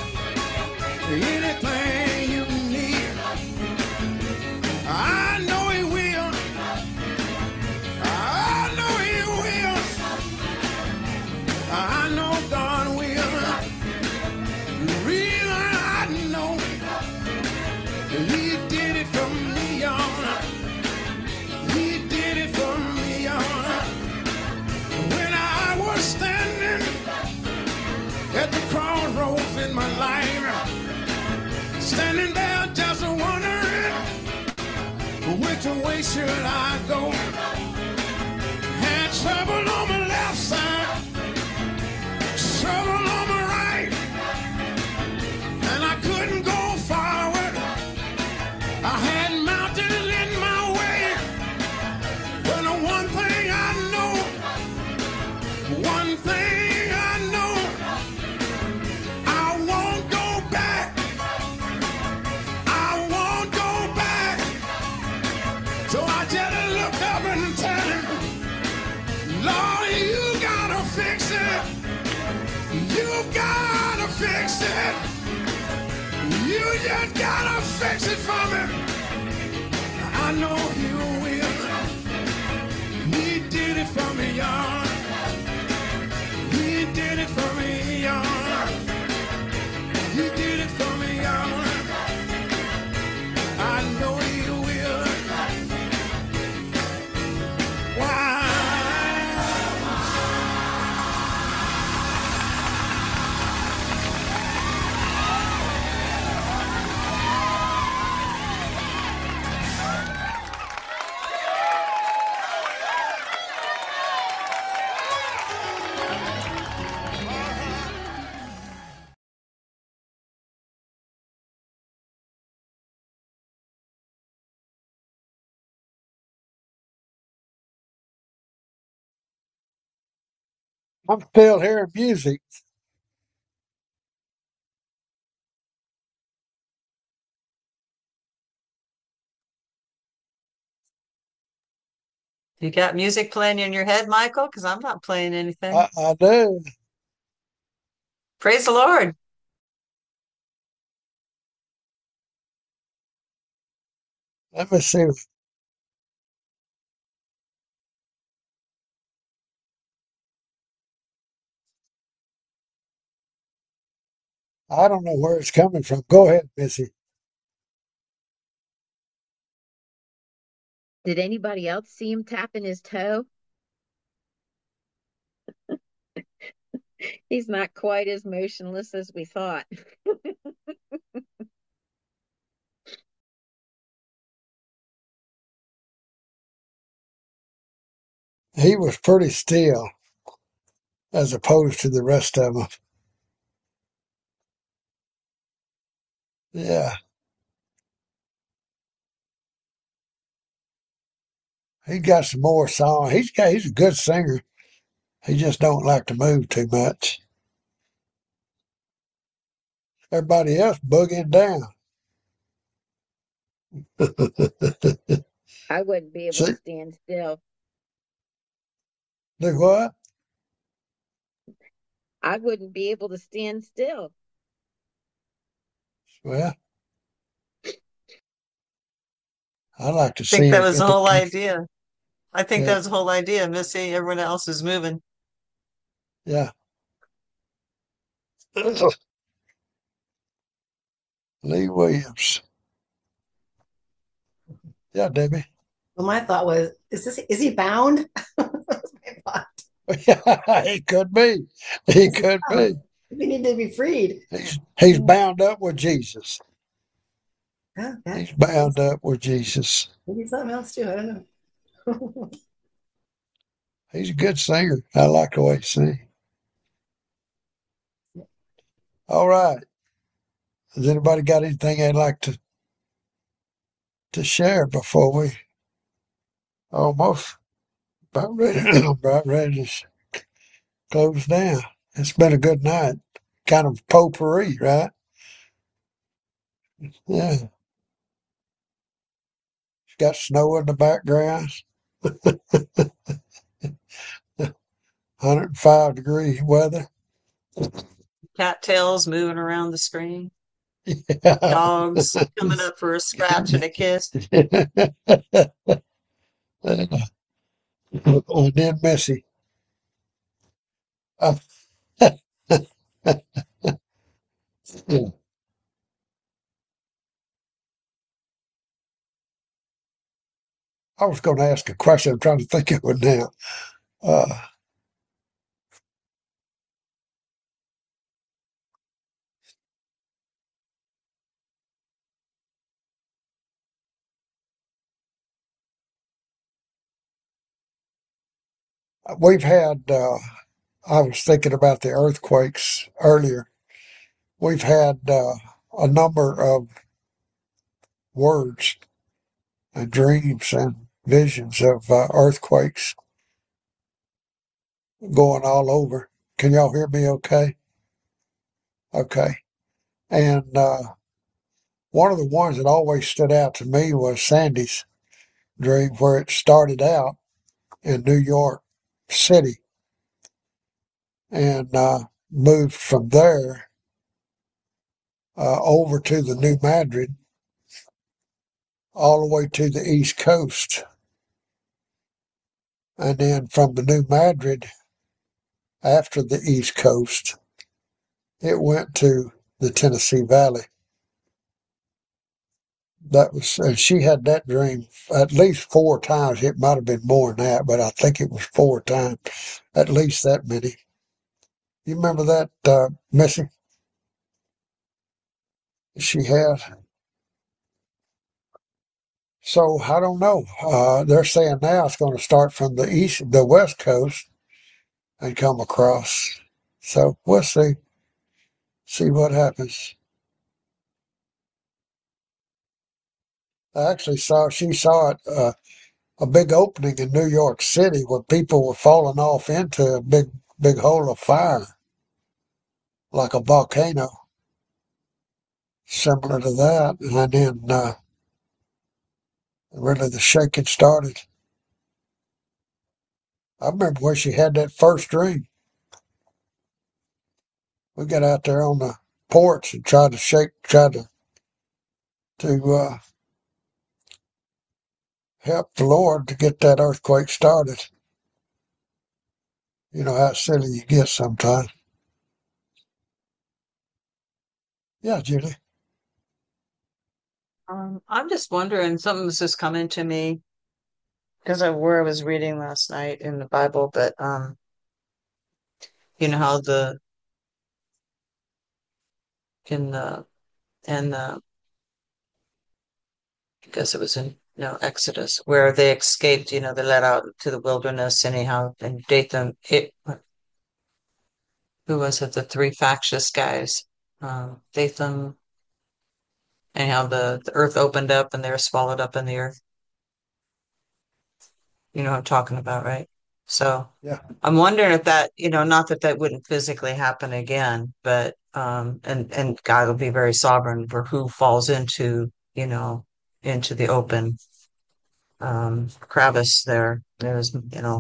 anything you need. I know he will. I know he will. I know God will. The reason I know he did it for me, y'all. He did it for me, y'all. When I was standing at the crossroads in my life, standing there just wondering which way should I go. Had trouble on my left side, trouble on my right, and I couldn't go forward. I had mountains in my way, but the one thing I know, one thing I know, I won't go back. I won't go back. fix it. You gotta fix it. You just gotta fix it for me. I know you will. He did it for me, y'all. He did it for me, y'all. He did it for me, y'all. I know he will. Why? I'm still hearing music. You got music playing in your head, Michael? Because I'm not playing anything. I do. Praise the Lord. Let me see. I don't know where it's coming from. Go ahead, Missy. Did anybody else see him tapping his toe? He's not quite as motionless as we thought. He was pretty still as opposed to the rest of them. Yeah. He got some more song. He's a good singer. He just don't like to move too much. Everybody else boogieing down. I wouldn't be able See, to stand still. do what? I wouldn't be able to stand still. Well, I like to I think see that him was get the the whole idea. I think that yeah, was the whole idea, Missy. Everyone else is moving. yeah. Lee Williams. Yeah, Debbie. Well, my thought was, is he bound? That's my thought. Yeah, he could be. He Is he could be. bound? We need to be freed. He's bound up with Jesus. Yeah, He's bound up with Jesus. maybe something else too. I don't know. He's a good singer. I like the way he sings. All right. Has anybody got anything they'd like to share before we almost about ready, about ready to close down? It's been a good night. Kind of potpourri, right? Yeah. It's got snow in the background. 105-degree weather. Cattails moving around the screen. Yeah. Dogs coming up for a scratch and a kiss. And then Missy. Uh, I was going to ask a question. I'm trying to think of it now. Uh, we've had, I was thinking about the earthquakes earlier. We've had a number of words and dreams and visions of earthquakes going all over. Can y'all hear me okay? Okay. And one of the ones that always stood out to me was Sandy's dream, where it started out in New York City and moved from there over to the New Madrid, all the way to the East Coast. And then from the New Madrid, after the East Coast, it went to the Tennessee Valley. That was, and she had that dream at least 4 times. It might have been more than that, but I think it was 4 times, at least that many. You remember that, Missy? She had. So I don't know. They're saying now it's going to start from the West Coast, and come across. So we'll see what happens. I actually she saw it, a big opening in New York City where people were falling off into a big hole of fire, like a volcano, similar to that. And then really the shaking started. I remember when she had that first dream. We got out there on the porch and tried to help the Lord to get that earthquake started. You know how silly you get sometimes. Yeah, Julie. I'm just wondering, something was just coming to me because of where I was reading last night in the Bible, but you know how in the and the I guess it was in Exodus where they escaped, they let out to the wilderness anyhow, and Dathan, who was it, the three factious guys, Dathan, anyhow, the earth opened up and they were swallowed up in the earth. You know what I'm talking about, right? So Yeah. I'm wondering if that, not that wouldn't physically happen again, but and God will be very sovereign for who falls into the open crevice there. There's,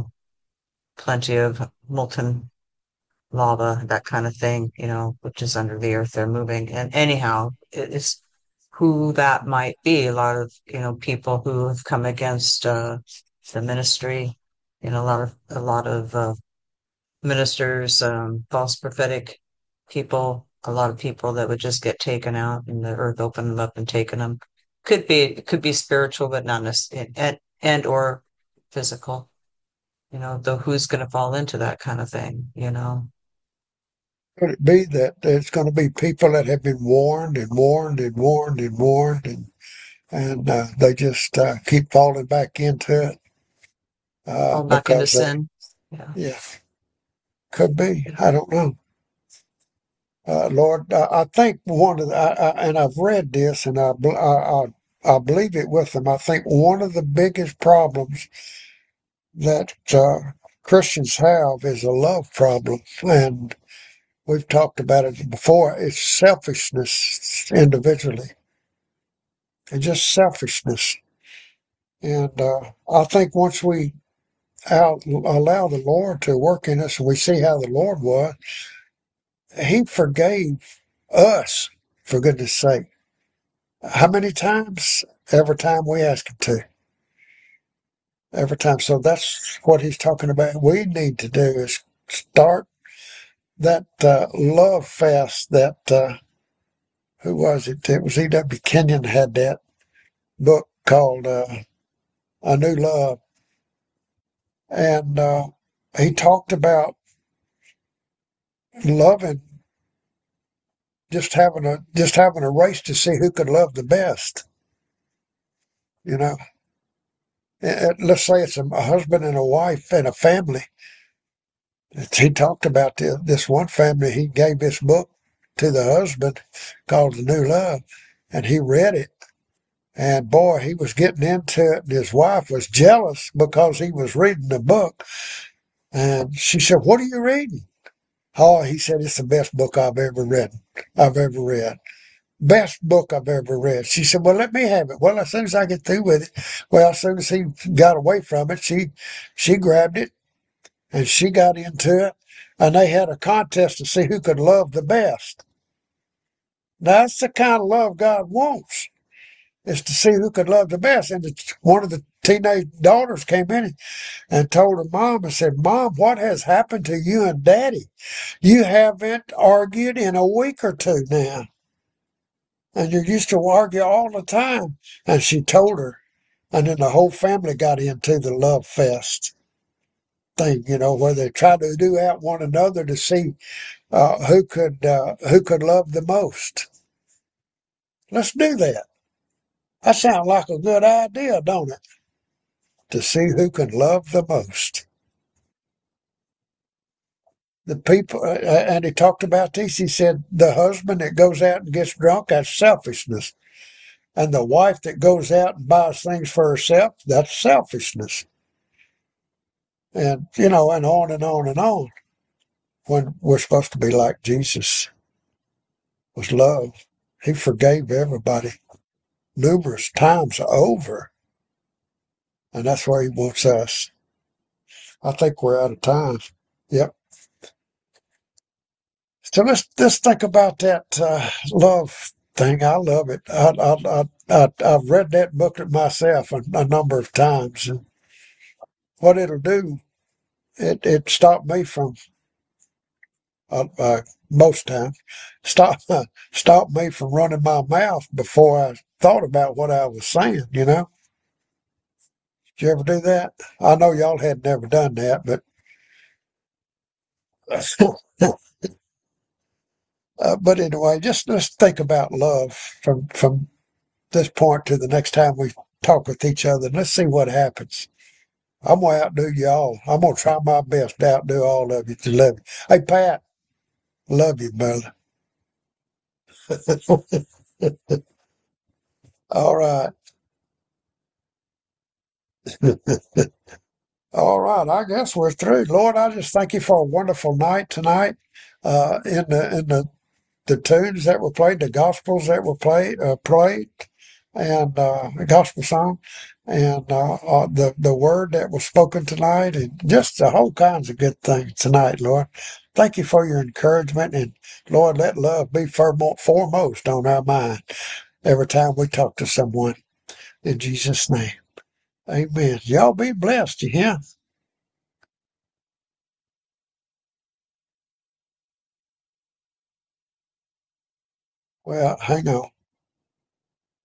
plenty of molten lava, that kind of thing, which is under the earth they're moving. And anyhow, it's who that might be. A lot of, people who have come against the ministry, a lot of ministers, false prophetic people, a lot of people that would just get taken out and the earth opened them up and taken them. It could be spiritual, but not necessarily, and or physical. Though who's going to fall into that kind of thing. Could it be that it's going to be people that have been warned and warned and warned and warned, and they just keep falling back into it Fall back into because sin. Yeah. yeah, could be. I don't know. Lord, I think one of and I've read this, and I believe it with them. I think one of the biggest problems that Christians have is a love problem, and we've talked about it before. It's selfishness individually, and just selfishness. And I think once we allow the Lord to work in us, and we see how the Lord was, He forgave us, for goodness sake. How many times? Every time we ask Him to. Every time. So that's what He's talking about. We need to do is start that love fast that, who was it? It was E.W. Kenyon had that book called A New Love. And he talked about loving, just having a race to see who could love the best. Let's say it's a husband and a wife and a family. He talked about this one family. He gave this book to the husband called The New Love, and he read it. And boy, he was getting into it, and his wife was jealous because he was reading the book. And she said, "What are you reading?" "Oh," he said, "it's the best book I've ever read. Best book I've ever read." She said, "Well, let me have it." Well, as soon as I get through with it, well, as soon as he got away from it, she grabbed it and she got into it, and they had a contest to see who could love the best. That's the kind of love God wants, is to see who could love the best. And one of the teenage daughters came in and told her mom and said, "Mom, what has happened to you and Daddy? You haven't argued in a week or two now. And you used to argue all the time." And she told her. And then the whole family got into the love fest thing, where they tried to do out one another to see who could love the most. Let's do that. That sounds like a good idea, don't it? To see who can love the most. The people, and he talked about this. He said the husband that goes out and gets drunk, that's selfishness. And the wife that goes out and buys things for herself, that's selfishness. And, and on and on and on. When we're supposed to be like Jesus was love. He forgave everybody numerous times over. And that's where he wants us. I think we're out of time. Yep. So let's think about that love thing. I love it. I've read that booklet myself a number of times. And what it'll do, it stopped me from most times stop me from running my mouth before I thought about what I was saying. Did you ever do that? I know y'all had never done that, but but anyway, just let's think about love from this point to the next time we talk with each other. And let's see what happens. I'm gonna outdo y'all. I'm gonna try my best to outdo all of you to love you. Hey Pat, love you, brother. All right. All right, I guess we're through. Lord, I just thank you for a wonderful night tonight. In the tunes that were played, the gospels that were played, and the gospel song, and the word that was spoken tonight, and just the whole kinds of good things tonight, Lord. Thank you for your encouragement, and Lord, let love be foremost on our mind every time we talk to someone. In Jesus' name, amen. Y'all be blessed, you hear? Well, hang on.